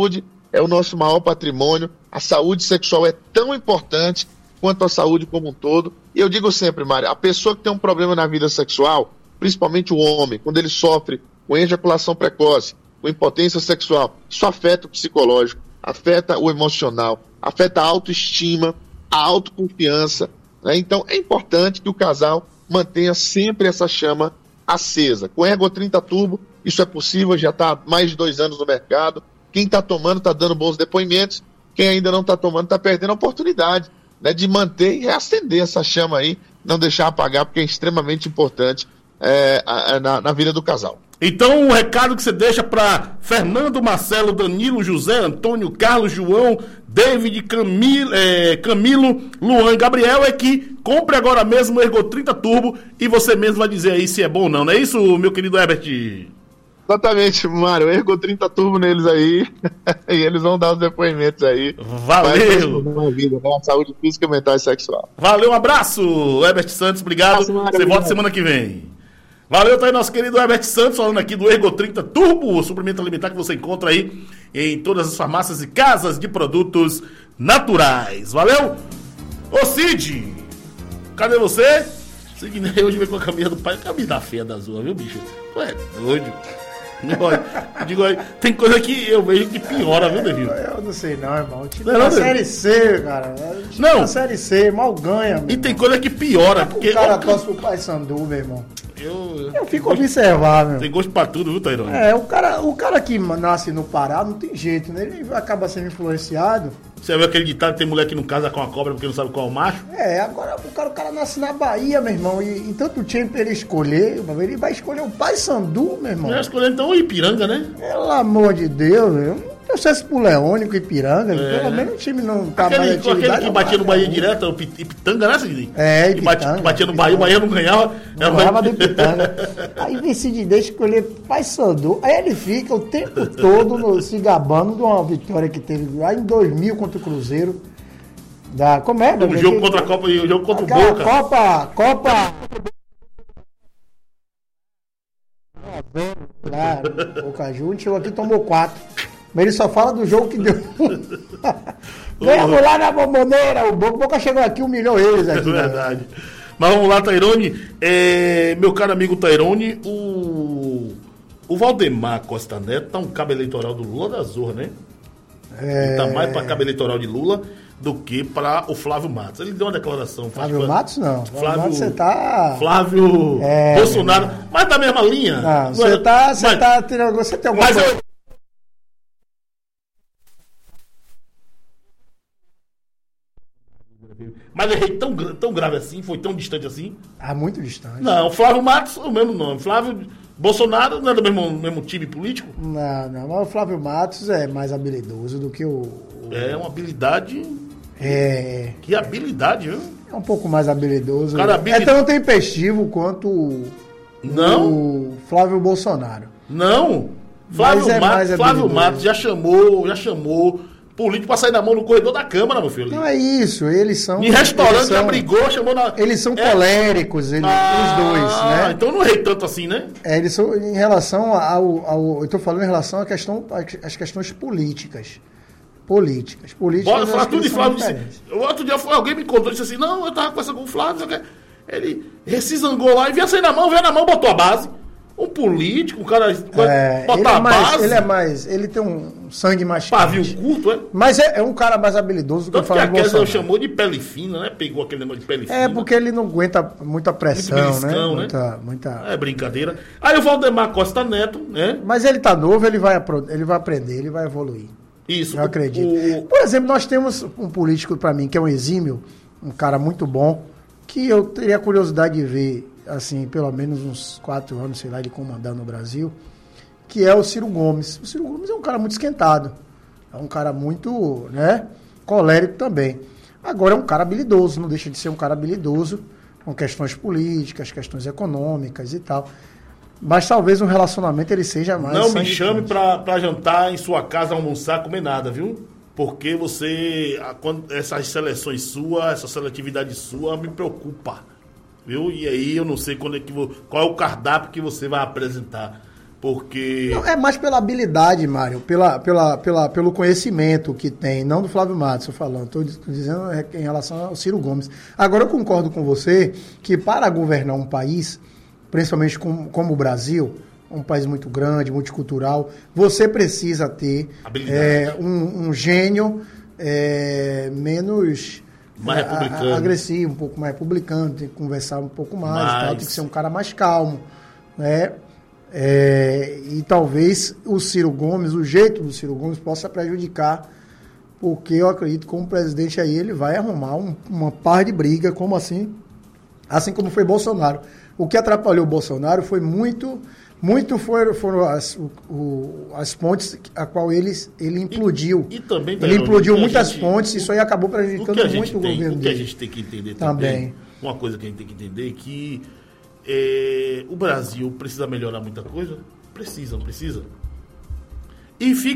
é o nosso maior patrimônio. A saúde sexual é tão importante quanto a saúde como um todo. E eu digo sempre, Mário, a pessoa que tem um problema na vida sexual, principalmente o homem, quando ele sofre com ejaculação precoce, com impotência sexual, isso afeta o psicológico, afeta o emocional, afeta a autoestima, a autoconfiança, né? Então é importante que o casal mantenha sempre essa chama acesa. Com Ergo trinta Turbo, isso é possível, já está há mais de dois anos no mercado. Quem está tomando está dando bons depoimentos, quem ainda não está tomando está perdendo a oportunidade, né, de manter e reacender essa chama aí, não deixar apagar, porque é extremamente importante é, a, a, na, na vida do casal. Então, o recado que você deixa para Fernando, Marcelo, Danilo, José, Antônio, Carlos, João, David, Camilo, é, Camilo, Luan e Gabriel é que compre agora mesmo o Ergo trinta Turbo e você mesmo vai dizer aí se é bom ou não. Não é isso, meu querido Herbert? Exatamente, Mário. Ergo trinta Turbo neles aí e eles vão dar os depoimentos aí. Valeu! Vai vida, né? Saúde física, mental e sexual. Valeu, um abraço, Herbert Santos, obrigado. Nossa, Mário, você volta semana que vem. Valeu, tá aí nosso querido Herbert Santos, falando aqui do Ergo trinta Turbo, o suplemento alimentar que você encontra aí em todas as farmácias e casas de produtos naturais. Valeu? Ô Cid, cadê você? Sidney hoje veio com a camisa do pai, camisa feia da Azul, viu, bicho? Tu é doido. Eu digo aí, tem coisa que eu vejo que piora, viu, David? Eu não sei não, irmão. O time da Série C, cara. O time não. da Série C, mal ganha. E tem coisa que piora. Porque o cara torce pro Paysandu, meu irmão. Eu, eu fico observando. Tem gosto pra tudo, viu, Tairone? É, o cara, o cara que nasce no Pará não tem jeito, né? Ele acaba sendo influenciado. Você viu aquele ditado que tem mulher que não casa com a cobra porque não sabe qual é o macho? É, agora o cara, o cara nasce na Bahia, meu irmão. E, e tanto time pra ele escolher, ele vai escolher o Paysandu, meu irmão. Ele vai escolher então o Ipiranga, né? Pelo amor de Deus, meu. Eu sei se pro Leônico, Ipiranga, é. Pelo menos o time não tá aquele, mais atividade. Aquele que batia no Bahia direto, o Ipitanga, né, Sidney? É, Ipitanga. Batia, batia no Bahia, o Bahia não ganhava. Não ganhava do Ipitanga. Aí vem Sidney escolher Paysandu. Aí ele fica o tempo todo no, se gabando de uma vitória que teve lá em dois mil contra o Cruzeiro. Da, como é? O jogo contra a Copa e o jogo contra o Boca. Copa, Copa... Claro, o Caju chegou aqui e tomou quatro. Mas ele só fala do jogo que deu. Ganhamos lá na Bomboneira. O Boca chegou aqui, humilhou eles aqui. É verdade. Né? Mas vamos lá, Tairone. É, meu caro amigo Tairone, o, o Valdemar Costa Neto tá um cabo eleitoral do Lula da Zorra, né? É... Ele tá mais pra cabo eleitoral de Lula do que para o Flávio Matos. Ele deu uma declaração. Flávio Matos não. Flávio Matos você tá... Flávio é, Bolsonaro. É. Mas da mesma linha. Não, você não, tá... Você mas, tá tendo, você tem alguma coisa... Eu... Mas errei tão, tão grave assim? Foi tão distante assim? Ah, muito distante. Não, Flávio Matos, o mesmo nome. Flávio Bolsonaro não é do mesmo, mesmo time político? Não, não. Mas o Flávio Matos é mais habilidoso do que o... o... É uma habilidade... É... Que habilidade, viu? É um pouco mais habilidoso. Cara, habilidade... É tão tempestivo quanto o... Não. O Flávio Bolsonaro. Não. Flávio, é Matos, Flávio Matos já chamou, já chamou... político pra sair da mão no corredor da Câmara, meu filho. Não é isso, eles são... Em restaurante são, já brigou, chamou na... Eles são é. coléricos, eles, ah, os dois, né? Então não errei tanto assim, né? É, eles são em relação ao... ao eu tô falando em relação à questão, às questões políticas. Políticas. Políticas. Bora falar tudo de Flávio. Disse, o outro dia alguém me contou, disse assim, não, eu tava conversando com o Flávio, ele rescisangou lá e vinha sair na mão, veio na mão, botou a base. Um político, um cara é, botar ele é mais, a base. Ele é mais, ele tem um sangue mais pavio curto, é? Mas é, é um cara mais habilidoso do que o Flávio Bolsonaro. Tanto que a Kézia chamou de pele fina, né? Pegou aquele negócio de pele fina. É, porque ele não aguenta muita pressão, Muito né? né? Muita, muita... É brincadeira. Aí o Valdemar Costa Neto, né? Mas ele tá novo, ele vai, ele vai aprender, ele vai evoluir. Isso. Eu acredito. O... Por exemplo, nós temos um político para mim que é um exímio, um cara muito bom, que eu teria curiosidade de ver, assim, pelo menos uns quatro anos, sei lá, de comandar no Brasil, que é o Ciro Gomes. O Ciro Gomes é um cara muito esquentado, é um cara muito, né, colérico também. Agora é um cara habilidoso, não deixa de ser um cara habilidoso com questões políticas, questões econômicas e tal. Mas talvez um relacionamento ele seja mais... Não me chame pra, pra jantar em sua casa, almoçar, comer nada, viu? Porque você, quando, essas seleções suas, essa seletividade sua me preocupa. Viu? E aí eu não sei quando é que vou, qual é o cardápio que você vai apresentar. porque... Não, é mais pela habilidade, Mário, pela, pela, pela, pelo conhecimento que tem, não do Flávio Matos, eu falando, estou dizendo em relação ao Ciro Gomes. Agora, eu concordo com você que para governar um país, principalmente como, como o Brasil, um país muito grande, multicultural, você precisa ter é, um, um gênio é, menos... mais republicano. Agressivo, um pouco mais republicano, tem que conversar um pouco mais, mais. Tal, tem que ser um cara mais calmo, né? É, e talvez o Ciro Gomes, o jeito do Ciro Gomes possa prejudicar, porque eu acredito que como presidente aí ele vai arrumar um, uma par de briga, como assim, assim como foi Bolsonaro. O que atrapalhou o Bolsonaro foi muito, muito foram, foram as, o, o, as pontes a qual ele, ele implodiu. E, e também, ele implodiu muitas gente, pontes, isso aí acabou prejudicando o muito o tem, governo o que dele. a gente tem que entender também, também, uma coisa que a gente tem que entender é que é, o Brasil precisa melhorar muita coisa? Precisa, não precisa? E fica